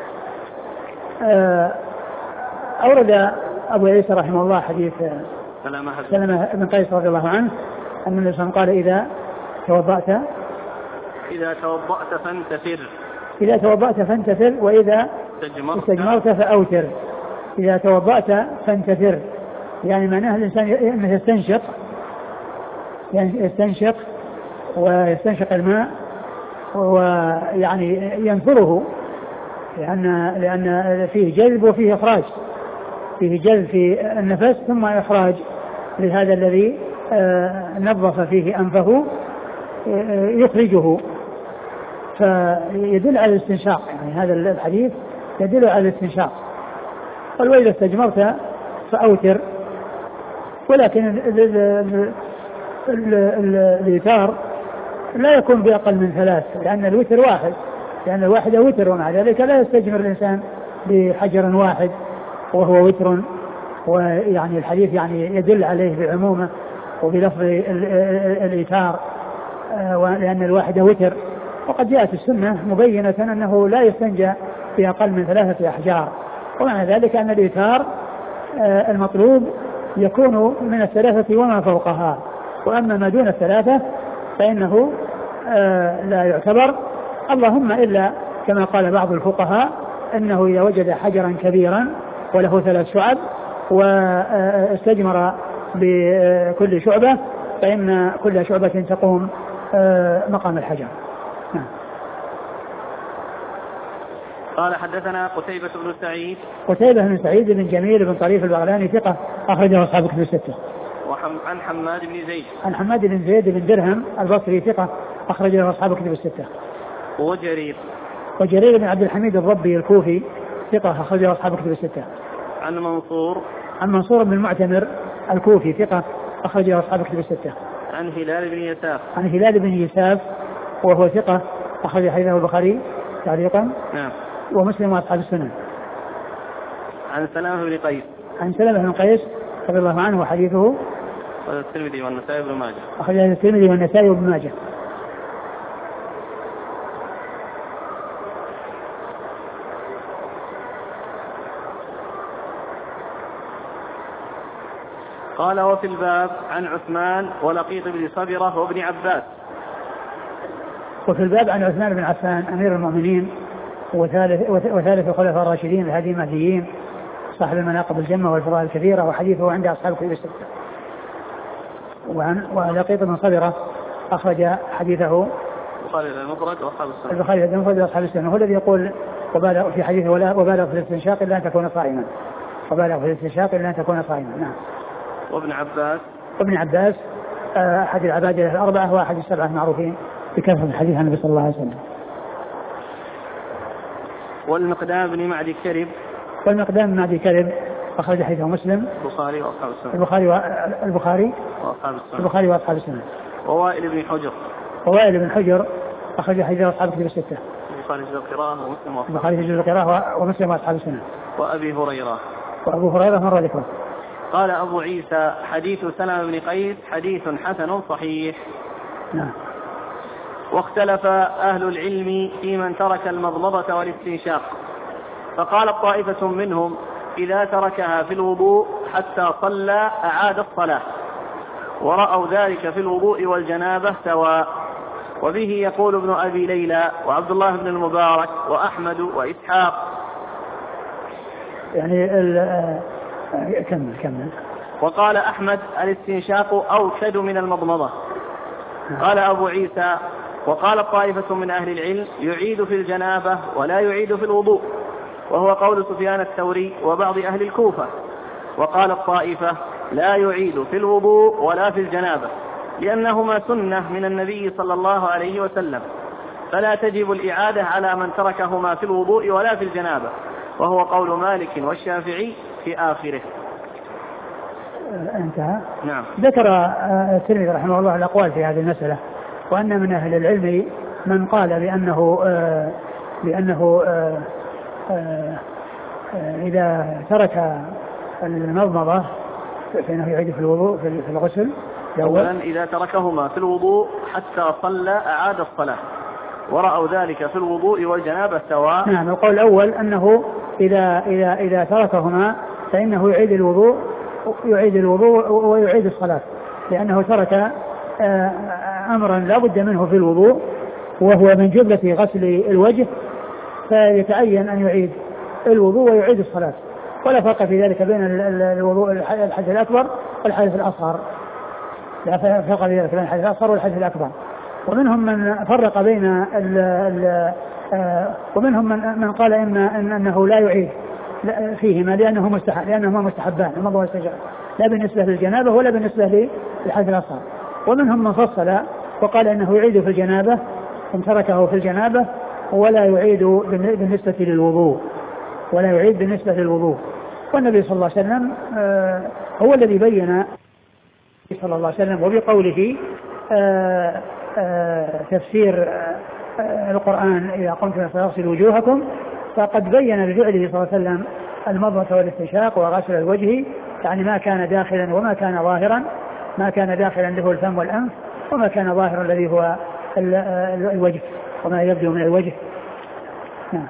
أورد أبو عيسى رحمه الله حديث سلمة بن قيس رضي الله عنه أن النبي صلى الله عليه وسلم قال: إذا توضأت إذا توضأت فانتثر إذا توضأت فانتثر وإذا استجمرت فأوتر. إذا توضأت فانتثر يعني معناه الإنسان يستنشق، يعني يستنشق ويستنشق الماء ويعني ينثره، لأن لأن فيه جذب وفيه إخراج، فيه جذب في النفس ثم إخراج لهذا الذي نظف فيه أنفه يخرجه، فيدل على الاستنشاق. يعني هذا الحديث يدل على الاستنشاق. قال: وإذا استجمرت فأوتر. ولكن الإيتار لا يكون بأقل من ثلاث، لأن الوتر واحد، لأن الواحد وتر، ومع ذلك لا يستجمر الإنسان بحجر واحد وهو وتر. ويعني الحديث يعني يدل عليه بعمومه وبلفظ الإيتار، لأن الواحد وتر. وقد جاءت السنة مبينة أنه لا يستنجى بأقل من ثلاثة أحجار، ومعنى ذلك أن الإيتار المطلوب يكون من الثلاثة وما فوقها، وأما ما دون الثلاثة فإنه لا يعتبر، اللهم إلا كما قال بعض الفقهاء أنه إذا وجد حجرا كبيرا وله ثلاث شعب واستجمر بكل شعبة فإن كل شعبة تقوم مقام الحجر. نعم. قال حدثنا قتيبة بن سعيد قتيبة بن سعيد بن جميل بن طريف البغلاني ثقة أخرجه أصحاب الكتب الستة. وعن حماد بن زيد عن حماد بن زيد بن درهم البصري ثقة أخرجه أصحاب الكتب الستة. وجرير وجرير بن عبد الحميد الضبي الكوفي ثقة أخرجه أصحاب الكتب الستة. عن منصور عن منصور بن المعتمر الكوفي ثقة أخرجه أصحاب الكتب الستة. عن هلال بن يساف عن هلال بن يساف وهو ثقة أخرج حديثه البخاري تعليقا نعم ومسلم وأصحاب السنن. عن سلمة بن قيس عن سلمة بن قيس رضي الله عنه وحديثه الترمذي والنسائي وابن ماجه أخرجه الترمذي والنسائي وابن ماجه. قال: وفي الباب عن عثمان ولقيط بن صبرة وابن عباس. وفي الباب عن عثمان بن عفان أمير المؤمنين وثالث وثالث الخلفاء الراشدين الهادي المهديين صاحب المناقب الجمة والفضائل الكثيرة، وحديثه عند أصحاب الكتب الستة. وعن ولقيط بن صبرة أخرج حديثه البخاري المفرد وأصحاب السنة. البخاري المفرد وأصحاب السنة. هو الذي يقول وبالغ في حديثه وبالغ في الاستنشاق إلا أن تكون صائما. وبالغ في الاستنشاق إلا أن تكون صائما. نعم. وابن عباس وابن عباس أحد العبادلة الأربعة وأحد السبعة المعروفين بكثرة الحديث عن النبي صلى الله عليه وسلم. والمقدام بن معدي كرب والمقدام بن معدي كرب أخرج حديثه مسلم البخاري وأصحاب السنة. البخاري والبخاري وأصحاب السنة. البخاري وأصحاب السنة. ووائل بن حجر ووائل بن حجر أخرج حديثه أصحاب الكتب الستة. البخاري جزء القراءة ومسلم وأصحاب البخاري جزء القراءة ومسلم وأصحاب السنة. وأبي هريرة وأبو هريرة مر ذكره. قال أبو عيسى حديث سلمة بن قيس حديث حسن صحيح. نعم. واختلف أهل العلم في من ترك المضمضة والاستنشاق، فقالت طائفة منهم إذا تركها في الوضوء حتى صلى أعاد الصلاة، ورأوا ذلك في الوضوء والجنابة سواء. وبه يقول ابن أبي ليلى وعبد الله بن المبارك وأحمد وإسحاق. يعني كمل كمل. وقال أحمد الاستنشاق أوكد من المضمضة. قال أبو عيسى وقال طائفة من أهل العلم يعيد في الجنابة ولا يعيد في الوضوء، وهو قول سفيان الثوري وبعض أهل الكوفة. وقال الطائفة لا يعيد في الوضوء ولا في الجنابة لأنهما سنة من النبي صلى الله عليه وسلم، فلا تجب الإعادة على من تركهما في الوضوء ولا في الجنابة، وهو قول مالك والشافعي في آخره. انتهى. نعم. ذكر الترمذي رحمه الله الأقوال في هذه المسألة، وأن من أهل العلم من قال بأنه آه بأنه آه آه إذا ترك المضمضة فإنه يعيد في الوضوء في الغسل. أولا إذا تركهما في الوضوء حتى صلى أعاد الصلاة، ورأوا ذلك في الوضوء والجنابة سواء. نعم. القول الأول أنه إذا إذا إذا تركهما فإنه يعيد الوضوء يعيد الوضوء ويعيد الصلاة، لأنه ترك أمرا لا بد منه في الوضوء وهو من جملة غسل الوجه، فيتعين أن يعيد الوضوء ويعيد الصلاة، ولا فرق في ذلك بين الوضوء الحدث الأكبر والحدث الأصغر، لا فرق في ذلك بين الحدث الأصغر والحدث الأكبر. ومنهم من فرق بين ال ال ومنهم من, من قال إن, إن أنه لا يعيد فيهما لأنه مستحب لأنهما مستحبان المضمضة والاستنشاق، لا بالنسبة للجنابة ولا بالنسبة للحدث الأصغر. ومنهم من فصل وقال إنه يعيد في الجنابة إن تركه في الجنابة ولا يعيد بالنسبة للوضوء ولا يعيد بالنسبة للوضوء. والنبي صلى الله عليه وسلم هو الذي بين صلى الله عليه وسلم وبقوله آآ آآ تفسير آآ القرآن إذا قمتم فاغسلوا وجوهكم، فقد بين بفعله صلى الله عليه وسلم المضمضة والاستنشاق وغسل الوجه، يعني ما كان داخلا وما كان ظاهرا، ما كان داخلا اللي هو الفم والأنف، وما كان ظاهرا الذي هو الوجه وما يبدو من الوجه. نعم.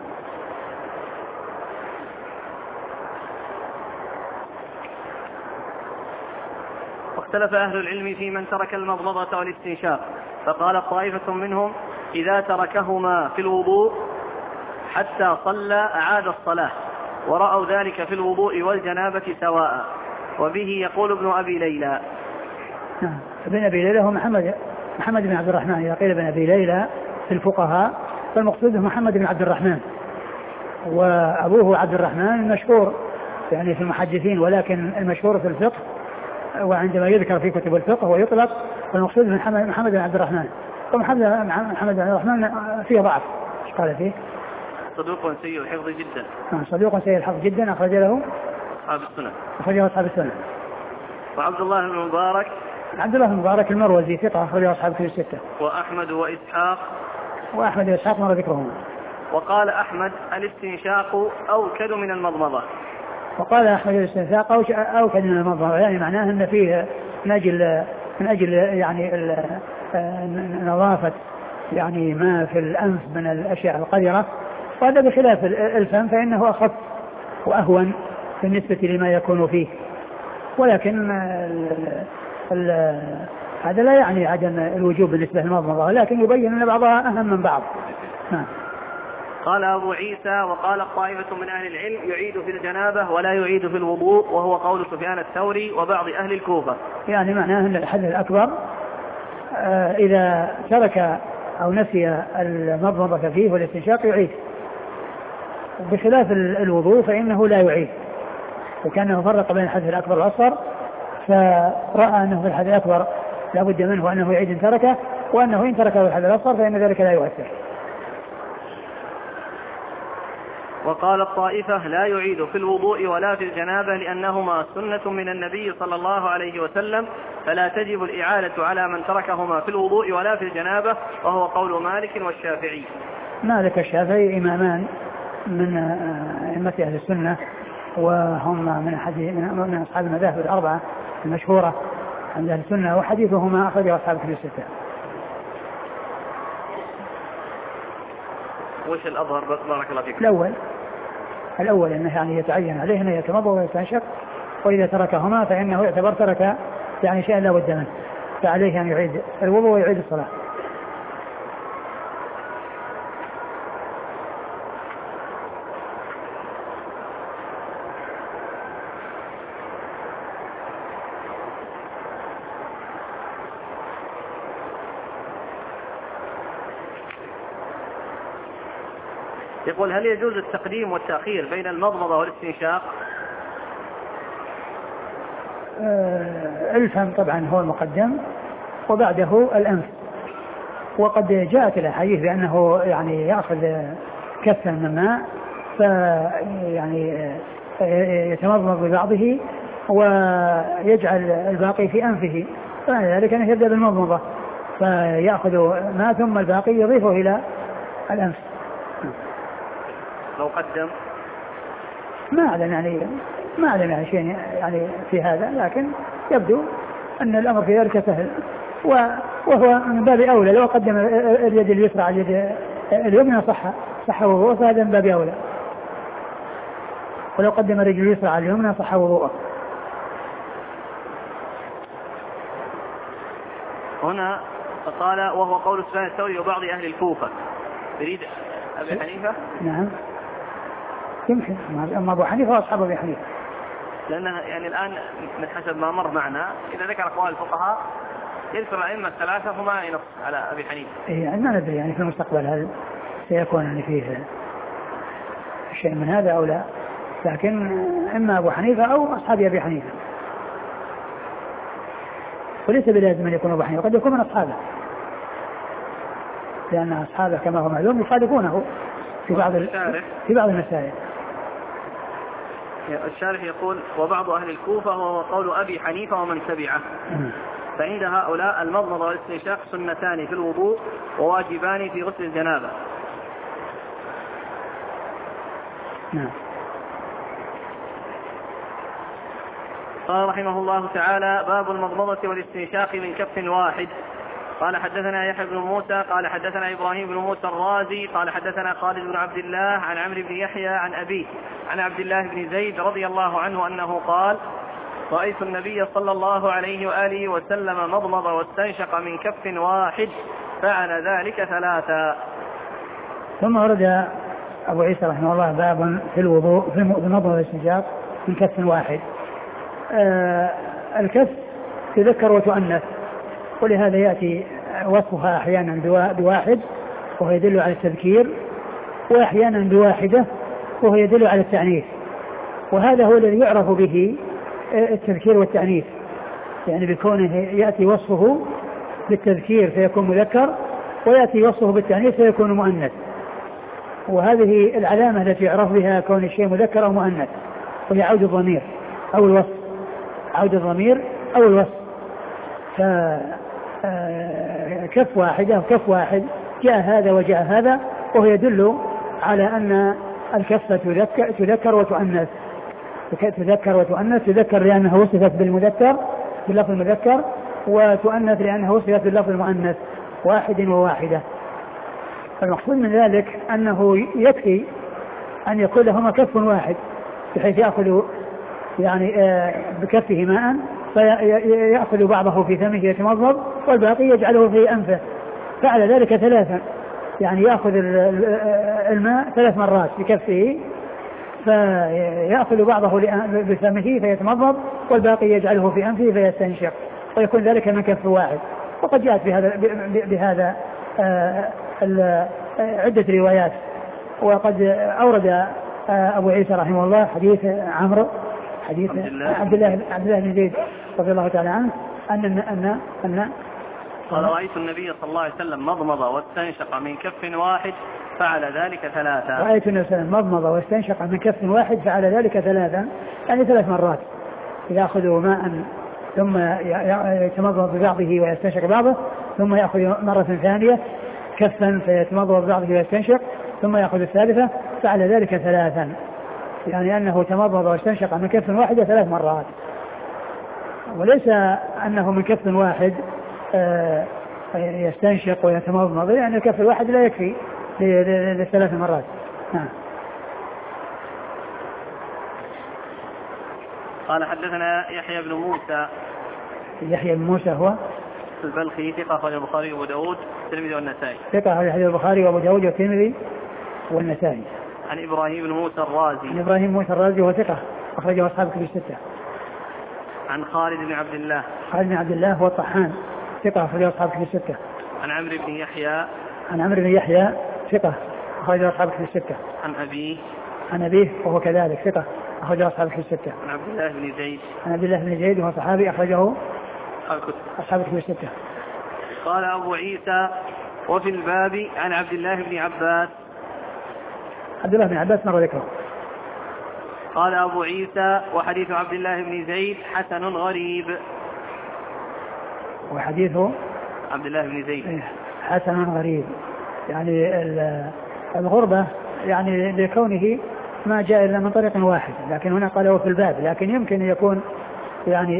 واختلف أهل العلم في من ترك المضمضة والاستنشاق، فقال طائفة منهم إذا تركهما في الوضوء حتى صلى أعاد الصلاة، ورأوا ذلك في الوضوء والجنابة سواء. وبه يقول ابن أبي ليلى. نعم. ابن أبي ليلى هو محمد محمد بن عبد الرحمن. إذا قيل ابن أبي ليلى في الفقهاء فالمقصود محمد بن عبد الرحمن، وأبوه عبد الرحمن المشهور يعني في المحدثين، ولكن المشهور في الفقه وعندما يذكر في كتب الفقه ويطلق فالمقصود محمد محمد بن عبد الرحمن. ومحمد محمد بن عبد الرحمن فيه ضعف. ايش قال فيه؟ صدوق سيء الحفظ جدا. صدوق سيء الحفظ جدا أخرج له أصحاب السنة. أخرجه أصحاب السنة. وعبد الله بن المبارك عبد الله بن المبارك المروزي ثقة أخرجه أصحاب الكتب الستة. وأحمد وإسحاق وأحمد وإسحاق مر ذكرهما. وقال أحمد الاستنشاق أوكد من المضمضة. وقال أحمد الاستنشاق أوكد من المضمضة، يعني معناه أن فيه من أجل من أجل يعني نظافة يعني ما في الأنف من الأشياء القذرة، وهذا بخلاف الفم فإنه أخف وأهون بالنسبة لما يكون فيه. ولكن ال ال هذا لا يعني عدم الوجوب بالنسبة للمضمضة، لكن يبين أن بعضها أهم من بعض. نعم. قال أبو عيسى وقال طائفة من أهل العلم يعيد في الجنابة ولا يعيد في الوضوء، وهو قول سفيان الثوري وبعض أهل الكوفة. يعني معناه أن الحدث الأكبر آه إذا ترك أو نسي المضمضة فيه والاستنشاق يعيد، بخلاف الوضوء فإنه لا يعيد، وكأنه فرق بين الحدث الأكبر والأصغر، فرأى أنه في الحدث الأكبر لا بد منه وأنه يعيد إن تركه، وأنه إن تركه الحدث الأصغر فإن ذلك لا يؤثر. وقال الطائفة لا يعيد في الوضوء ولا في الجنابة لأنهما سنة من النبي صلى الله عليه وسلم، فلا تجب الإعادة على من تركهما في الوضوء ولا في الجنابة، وهو قول مالك والشافعي. مالك والشافعي إمامان من أئمة أهل السنة، وهم من من أصحاب المذاهب الأربعة المشهورة عند أهل السنة، وحديثهما أخرجه أصحاب الكتب الستة. وش الأظهر بارك الله فيك؟ الأول الأول أنه يعني يتعين عليه أنه يتمضض ويستنشق، وإذا تركهما فإنه يعتبر ترك يعني شيئا لا بد منه، فعليه أن يعيد الوضوء ويعيد الصلاة. يقول هل يجوز التقديم والتأخير بين المضمضة والاستنشاق؟ آه الفم طبعا هو المقدم وبعده الأنف، وقد جاءت الأحاديث بأنه يعني يأخذ كفا من ماء فيعني يتمضمض ببعضه ويجعل الباقي في أنفه، فمعنى ذلك أنه يبدأ بالمضمضة فيأخذ ماء ثم الباقي يضيفه إلى الأنف. لو قدم ما أعلم يعني ما أعلم يعني شيء يعني في هذا، لكن يبدو أن الأمر في ذلك سهل، وهو من باب أولى لو قدم اليد اليسرى على اليد اليمنى صح صح وضوءه، فهذا من باب أولى، ولو قدم الرجل اليسرى على اليمنى صح وضوءه. هنا قال وهو قول سفيان الثوري وبعض أهل الكوفة، يريد أبي حنيفة؟ نعم يمكن، أما أبو حنيفة وأصحاب أبي حنيفة، لأنها يعني الآن من حسب ما مر معنا إذا ذكر أقوال الفقهاء يذكر الأئمة الثلاثة فما ينص على أبي حنيفة. إيه يعني ما ندري يعني في المستقبل هل سيكون يعني فيه شيء من هذا أو لا، لكن إما أبو حنيفة أو أصحاب أبي حنيفة، وليس بلازم أن يكون أبو حنيفة، قد يكون من أصحابه، لأن أصحابه كما هو معلوم يخالفونه في بعض في بعض المسائل. الشارح يقول وبعض أهل الكوفة وهو قول أبي حنيفة ومن تبعه، فعند هؤلاء المضمضة والاستنشاق سنتان في الوضوء وواجبان في غسل الجنابة. نعم. قال رحمه الله تعالى باب المضمضة والاستنشاق من كف واحد. قال حدثنا يحيى بن موسى قال حدثنا إبراهيم بن موسى الرازي قال حدثنا خالد بن عبد الله عن عمرو بن يحيى عن أبيه عن عبد الله بن زيد رضي الله عنه أنه قال رأيت النبي صلى الله عليه وآله وسلم مضمض واستنشق من كف واحد فعل ذلك ثلاثا. ثم ورد أبو عيسى رحمه الله باب في الوضوء في المضمضة والاستنشاق من كف واحد. آه الكف تذكر وتؤنث، ولهذا يأتي وصفها أحيانا بواحد وهو يدل على التذكير، وأحيانا بواحدة وهو يدل على التعنيف، وهذا هو الذي يعرف به التذكير والتعنيف، يعني بكونه يأتي وصفه بالتذكير فيكون مذكر، ويأتي وصفه بالتعنيف فيكون مؤنث، وهذه العلامة التي يعرف بها كون الشيء مذكر أو مؤنث، وهي عود الضمير أو الوصف، عود الضمير أو الوصف. فكف واحدة وكف واحد جاء هذا وجاء هذا، وهو يدل على أن الكفة تذكر, تذكر وتؤنث تذكر وتؤنث تذكر لأنها وصفت بالمذكر باللفظ المذكر، وتؤنث لأنها وصفت باللفظ المؤنث واحد وواحدة. المقصود من ذلك أنه يكفي أن يكون لهما كف واحد بحيث يأخذ يعني بكفه ماء فيأخذ بعضه في فمه يتمضمض والباقي يجعله في أنفه، فعل ذلك ثلاثا، يعني يأخذ الماء ثلاث مرات بكفه فيأخذ بعضه بفمه فيتمضمض والباقي يجعله في أنفه فيستنشق ويكون ذلك من كف واحد. وقد جاءت بهذا بهذا عدة روايات. وقد أورد أبو عيسى رحمه الله حديث عمرو حديث عبد الله عبد الله بن زيد رضي الله تعالى عنه أن أن أن قال رأيت النبي صلى الله عليه وسلم مضمض واستنشق من كف واحد فعل ذلك ثلاثا. رأيت النبي صلى الله عليه وسلم مضمض واستنشق من كف واحد فعل ذلك ثلاثا يعني ثلاث مرات. يأخذ ماء ثم يتمضمض ببعضه ويستنشق بعضه ثم يأخذ مرة ثانية كفا فيتمضمض ببعضه ويستنشق ثم يأخذ الثالثة فعل ذلك ثلاثا يعني أنه تمضمض واستنشق من كف واحد ثلاث مرات. وليس أنه من كف واحد يستنشق ويتمضمض يعني الكف الواحد لا يكفي لثلاث مرات. نعم. قال حدثنا يحيى بن موسى. يحيى بن موسى هو البلخي ثقة أخرجه البخاري وأبو داود والترمذي والنسائي. ثقة أخرجه البخاري وأبو داود والترمذي والنسائي. عن إبراهيم بن موسى الرازي. عن إبراهيم موسى الرازي هو ثقة أخرجه أصحاب كتب الستة. عن خالد بن عبد الله. خالد بن عبد الله هو الطحان ثقة أخرجه أصحاب كتب الستة. عن عمرو بن يحيى. عن عمرو بن يحيى ثقة أخرجه أصحاب كتب الستة. عن أبيه. عن أبيه وهو كذلك ثقة أخرجه أصحاب كتب الستة. عن عبد الله بن زيد. عن عبد الله بن زيد وهو صحابي أخرجه أصحاب كتب الستة. قال أبو عيسى وفي الباب عن عبد الله بن عباس. عبد الله بن عباس مر ذكره. قال أبو عيسى وحديث عبد الله بن زيد حسن غريب. وحديثه عبد الله بن زيد حسن غريب يعني الغربة يعني لكونه ما جاء إلا من طريق واحد لكن هنا قاله في الباب لكن يمكن يكون يعني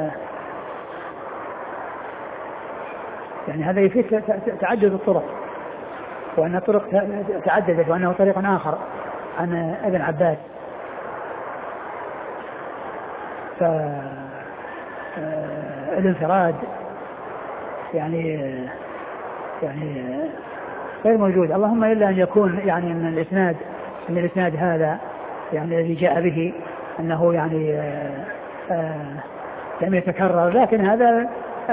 يعني هذا يفيد تعدد الطرق وأن الطرق تعددت وأنه طريق آخر عن ابن عباس. فالانفراد يعني يعني غير موجود اللهم إلا أن يكون يعني من الإسناد من الإسناد هذا يعني الذي جاء به أنه يعني آآ آآ لم يتكرر لكن هذا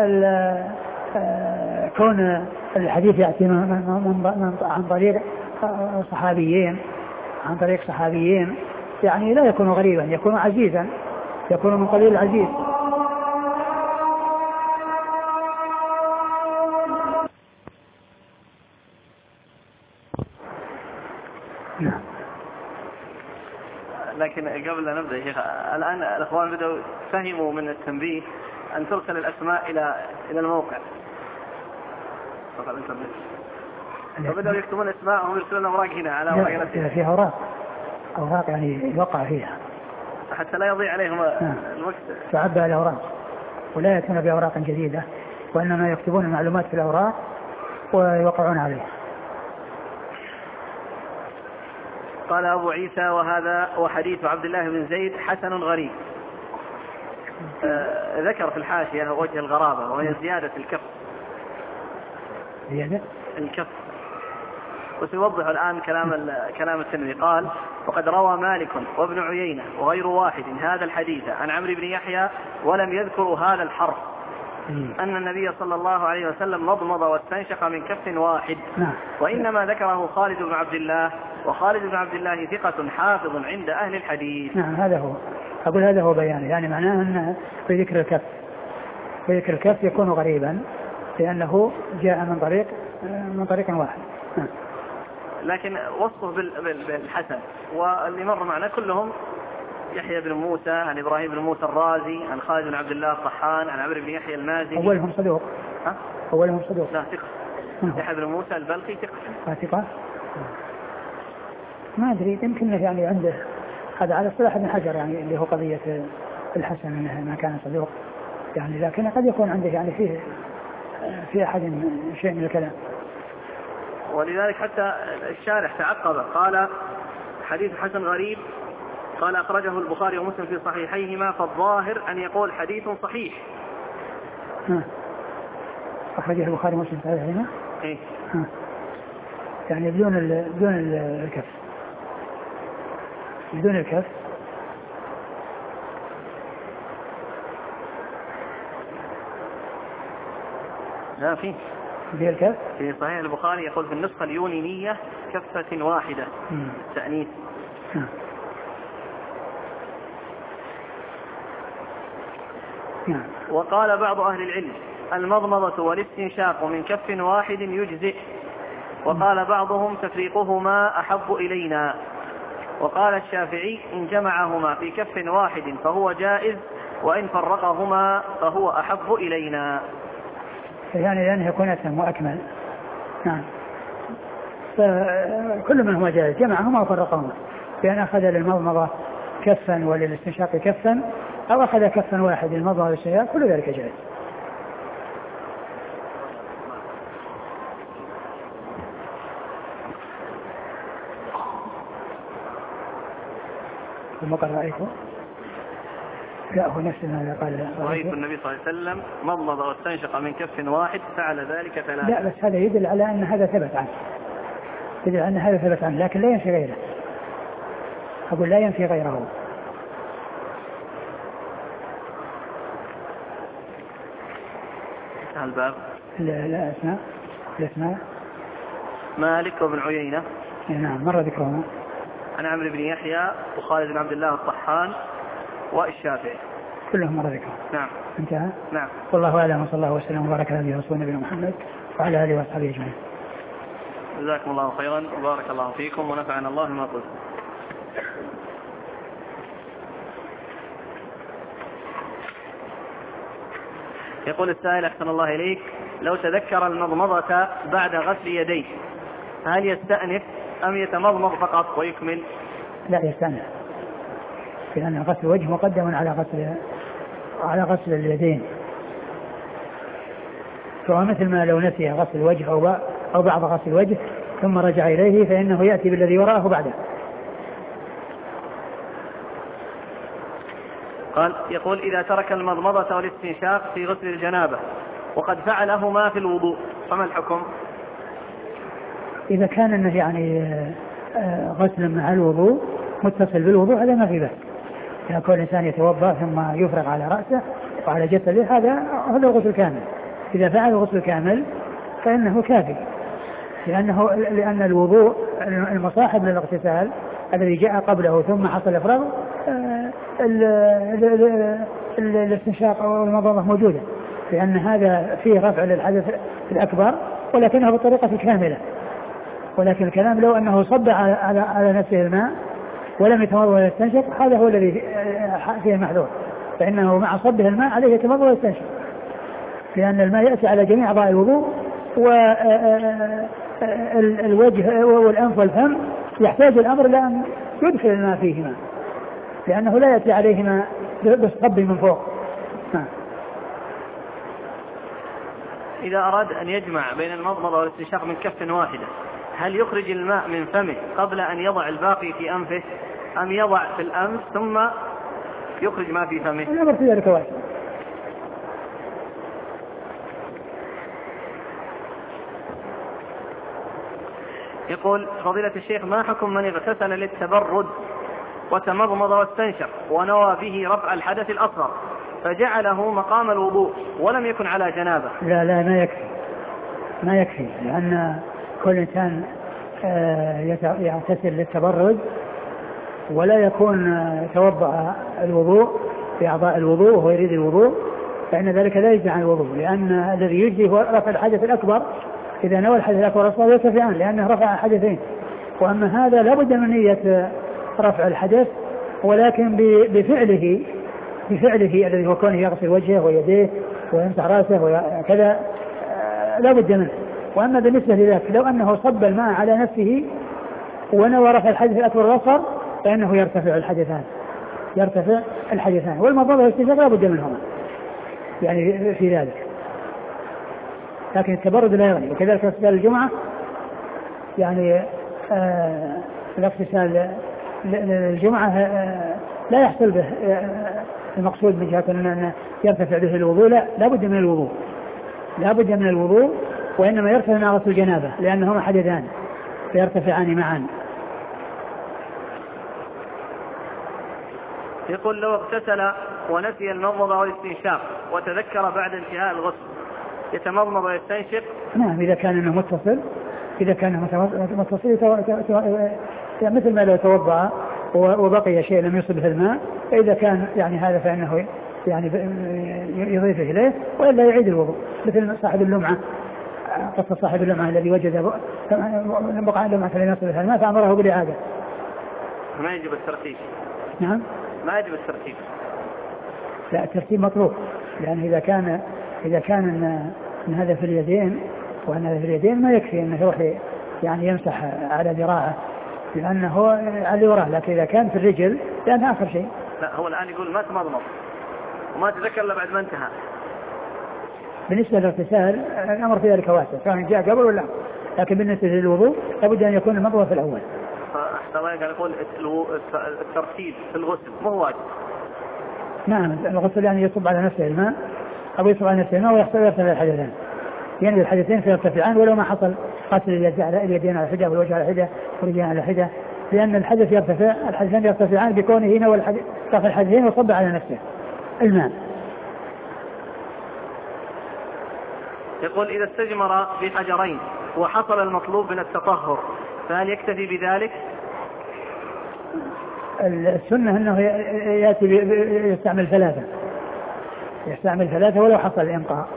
كون الحديث يأتي عن طريق صحابيين عن طريق صحابيين يعني لا يكون غريبا يكون عزيزا يكون من قبيل العزيز. لكن قبل أن نبدأ يا شيخ الآن الأخوان بدأوا فهموا من التنبيه أن ترسل الأسماء إلى إلى الموقع فقط الإنترنت فبدأوا يكتبون أسماءهم ويرسلون أوراق هنا على أوراق نفسها. فيها أوراق أوراق يعني يوقع فيها حتى لا يضيع عليهم الوقت. تعبى الأوراق ولا يأتون بأوراق جديدة وإنما يكتبون المعلومات في الأوراق ويوقعون عليها. قال أبو عيسى وهذا وحديث عبد الله بن زيد حسن غريب. آه ذكر في الحاشية وجه الغرابة وهي زيادة الكف. زيادة الكف. وسيوضح الآن كلام كلام الترمذي قال وقد روى مالك وابن عيينة وغير واحد هذا الحديث عن عمرو بن يحيى ولم يذكروا هذا الحرف أن النبي صلى الله عليه وسلم مضمض واستنشق من كف واحد. نعم. وإنما ذكره خالد بن عبد الله وخالد بن عبد الله ثقة حافظ عند أهل الحديث. نعم هذا هو أقول هذا هو بيانه يعني معناه أن في ذكر الكف في ذكر الكف يكون غريبا لأنه جاء من طريق من طريق واحد. نعم. لكن وصفه بالحسن واللي مر معنا كلهم يحيى بن موسى عن إبراهيم بن موسى الرازي عن خالد بن عبد الله الطحان عن عمرو بن يحيى المازني. أولهم صدوق. ها؟ أولهم صدوق. لا ثقة. يحيى بن موسى البلخي ثقة. ثقة. ما أدري يمكن يعني عنده هذا على اصطلاح ابن حجر يعني اللي هو قضية الحسن منه ما كان صدوق يعني لكن قد يكون عنده يعني فيه في أحد شيء من الكلام. ولذلك حتى الشارح تعقب قال حديث حسن غريب قال أخرجه البخاري ومسلم في صحيحيهما فالظاهر أن يقول حديث صحيح. ها. أخرجه البخاري ومسلم في صحيحيهما. إيه. يعني بدون ال بدون ال الكف بدون الكف. لا في في الكف في صحيح البخاري يقول في النسخة اليونانية كفة واحدة تأنيث. نعم. وقال بعض أهل العلم المضمضة والاستنشاق من كف واحد يجزئ، وقال بعضهم تفريقهما أحب إلينا، وقال الشافعي إن جمعهما في كف واحد فهو جائز، وإن فرقهما فهو أحب إلينا. يعني لأنه يكون أتم وأكمل. نعم. فكل من هو جائز جمعهما وفرقهما، بأن أخذ للمضمضة كفا وللاستنشاق كفا، أو أخذ كفا واحد للمضمضة والاستنشاق، كل ذلك جائز. المقر رأيته لا هو نفس ما قال رأيت النبي صلى الله عليه وسلم مضمض واستنشق من كف واحد فعل ذلك ثلاثة. لا بس هذا يدل على أن هذا ثبت عنه، يدل على أن هذا ثبت عنه، لكن لا ينفي غيره. أقول لا ينفي غيره. الباب لا لا أسماء الأسماء مالك وابن عيينة. نعم مر ذكرهما. عن عمرو بن يحيى وخالد بن عبد الله الطحان والشافعي كلهم مر ذكرهم. نعم انتهى. نعم. والله أعلم وصلى الله وسلم وبارك على نبينا محمد وعلى آله وصحبه أجمعين. جزاكم الله خيرا وبارك الله فيكم ونفعنا الله ما قلت. يقول السائل أحسن الله إليك لو تذكر المضمضة بعد غسل يديه هل يستأنف أم يتمضمض فقط ويكمل؟ لا يستأنف، لأن غسل الوجه مقدم على غسل على غسل اليدين، فهو مثل ما لو نسي غسل الوجه أو بعض غسل الوجه ثم رجع إليه فإنه يأتي بالذي وراءه بعده. قال يقول إذا ترك المضمضة والاستنشاق في غسل الجنابة وقد فعلهما في الوضوء فما الحكم؟ إذا كان أنه يعني غسل مع الوضوء متصل بالوضوء هذا ما في بأس. إذا كل إنسان يتوضأ ثم يفرغ على رأسه وعلى جسده هذا هذا غسل كامل. إذا فعل غسل كامل فإنه كافي، لأنه لأن الوضوء المصاحب للاغتسال الذي جاء قبله ثم حصل إفراغ الاستنشاق أو المضمضة موجودة، لأن هذا فيه رفع للحدث الأكبر ولكنه بطريقة كاملة. ولكن الكلام لو أنه صب على, على, على نفسه الماء ولم يتمضمض ويستنشق هذا هو الذي فيه محذور، فإنه مع صبه الماء عليه يتمضمض ويستنشق، لأن الماء يأتي على جميع أعضاء الوضوء، والوجه والأنف والفم يحتاج الأمر إلى أن يدخل الماء فيهما، لأنه لا يأتي عليهما بالصب من فوق. إذا أراد أن يجمع بين المضمضة والاستنشاق من كف واحدة هل يخرج الماء من فمه قبل أن يضع الباقي في أنفه أم يضع في الأنف ثم يخرج ما في فمه؟ الأمر في ذلك واحد. يقول فضيلة الشيخ ما حكم من اغتسل للتبرد وتمضمض واستنشق ونوى به رفع الحدث الأصغر فجعله مقام الوضوء ولم يكن على جنابه؟ لا لا ما يكفي ما يكفي لأن كل إنسان يغتسل للتبرد ولا يكون يتوضأ الوضوء في أعضاء الوضوء وهو يريد الوضوء فإن ذلك لا يجزي عن الوضوء، لأن الذي يجزي هو رفع الحدث الأكبر. إذا نوى الحدث الأكبر أصلا يرتفعان لأنه رفع حدثين، وأما هذا لابد من نية رفع الحدث ولكن بفعله بفعله الذي هو كونه يغسل وجهه ويديه ويمسح رأسه وكذا لا بد منه. وأما بالنسبة لذلك لو أنه صب الماء على نفسه ونوى رفع الحدث الأكبر والأصغر فإنه يرتفع الحدثان يرتفع الحدثان والمضمضة والاستنشاق لا بد منهما يعني في ذلك، لكن التبرد لا يغني. وكذلك اغتسال الجمعة يعني آه الاغتسال الجمعة آه لا يحصل به آه المقصود من جهة أن يرتفع به الوضوء، لا لا بد من الوضوء لا بد من الوضوء وإنما يرتفع مع غسل الجنابة لأنهما حدثان فيرتفعان معا. يقول لو اغتسل ونسي المضمضة والاستنشاق وتذكر بعد انتهاء الغسل يتمضمض ويستنشق؟ نعم إذا كان انه متصل، إذا كان متصل مثل ما لو توضأ وبقي شيء لم يصبه الماء، فإذا كان يعني هذا فإنه يعني يضيف إليه، وإلا يعيد الوضوء مثل صاحب اللمعة، قصة صاحب اللمعة الذي وجد بقع اللمعة فلم يصبه الماء فأمره بالإعادة. ما يجب الترتيب. نعم ما يجب الترتيب. لا الترتيب مطلوب، لأن إذا كان إذا كان إن, إن هذا في اليدين وأن هذا في اليدين ما يكفي أنه يروح يعني يمسح على ذراعه لأنه على وراه، لكن إذا كان في الرجل لأن آخر شيء. لا هو الآن يقول ما تمضمض وما تذكر إلا بعد ما انتهى. بالنسبة للاغتسال الأمر في ذلك واسع سواء جاء قبل ولا، لكن بالنسبة للوضوء لابد أن يكون المضمضة في الأول. أحسن الله قال يقول الترتيب في الغسل مو واجب. نعم الغسل يعني يصب على نفسه الماء أو يصب على نفسه الماء ويرتفع الحدثان، يعني الحدثين فيرتفعان ولو ما حصل غسل اليدين على حدة والوجه على حدة والرجلين على حدة، لأن الحدث يرتفع، الحدثين يرتفعان بكونه هنا والحدث رفع الحدثين وصب على نفسه الماء. يقول إذا استجمر بحجرين وحصل المطلوب من التطهر فهل يكتفي بذلك؟ السنة أنه يأتي يستعمل ثلاثة يستعمل ثلاثة ولو حصل الإنقاء.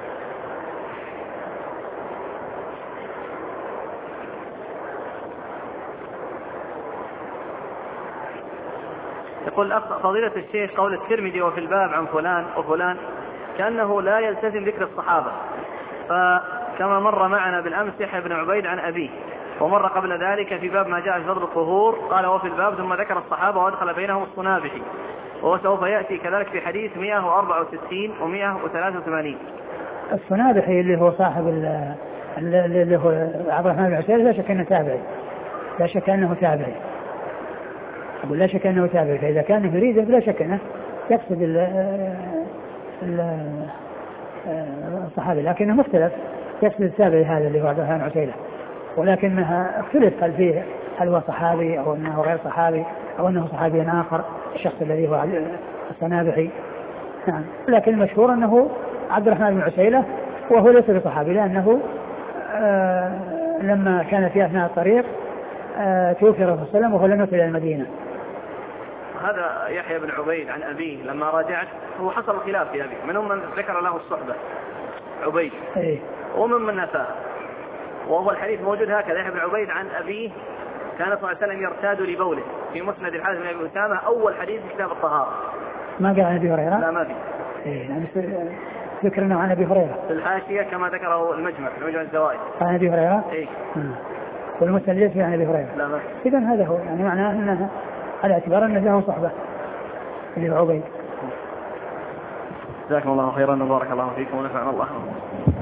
يقول فضيلة الشيخ قول الترمذي وفي الباب عن فلان وفلان كأنه لا يلتزم ذكر الصحابة، فكما مر معنا بالأمس يحيى بن عبيد عن أبيه، ومر قبل ذلك في باب ما جاء في فضل الطهور قال وفي الباب ثم ذكر الصحابة وادخل بينهم الصنابحي، وهو سوف يأتي كذلك في حديث مئة وأربعة وستين ومئة وثلاثة وثمانين. الصنابحي اللي هو صاحب اللي هو عبد الرحمن بن عسير لا شك أنه تابعي، لا شك أنه تابعي أقول لا شك أنه تابعي، فإذا كان يريد لا شك أنه يقصد الصحابي، لكنه مختلف يقصد التابعي هذا اللي هو عبد الرحمن بن عسير، ولكنها اختلف هل فيه هل هو صحابي أو أنه غير صحابي أو أنه صحابي آخر الشخص الذي هو الصنابحي. نعم لكن المشهور أنه عبد الرحمن بن عسيلة وهو ليس بصحابي، لأنه آه لما كان في أثناء الطريق آه توفي الرسول صلى الله عليه وسلم وهو لم يصل إلى المدينة. هذا يحيى بن عبيد عن أبيه لما راجعت هو حصل خلاف في أبيه، منهم من ذكر له الصحبة عبيد إيه؟ ومن من نفاه، وهو الحديث موجود هكذا يحيى بن عبيد عن أبيه كان صلى الله عليه وسلم يرتاد لبوله في مسند الحارث بن أبي أسامة أول حديث في كتاب الطهارة. ما قال عن أبي هريرة؟ لا ما في. إيه يعني ذكرنا عن أبي هريرة في الحاشية كما ذكره المجمع في مجمع الزوائد عن أبي هريرة. إيه والمسند ليس عن أبي هريرة. لا ما في. إذن هذا هو يعني معناه أنه على اعتبار أنه له صحبة اللي هو عبيد. جزاكم الله خيرا وبارك الله فيكم ونفعنا الله.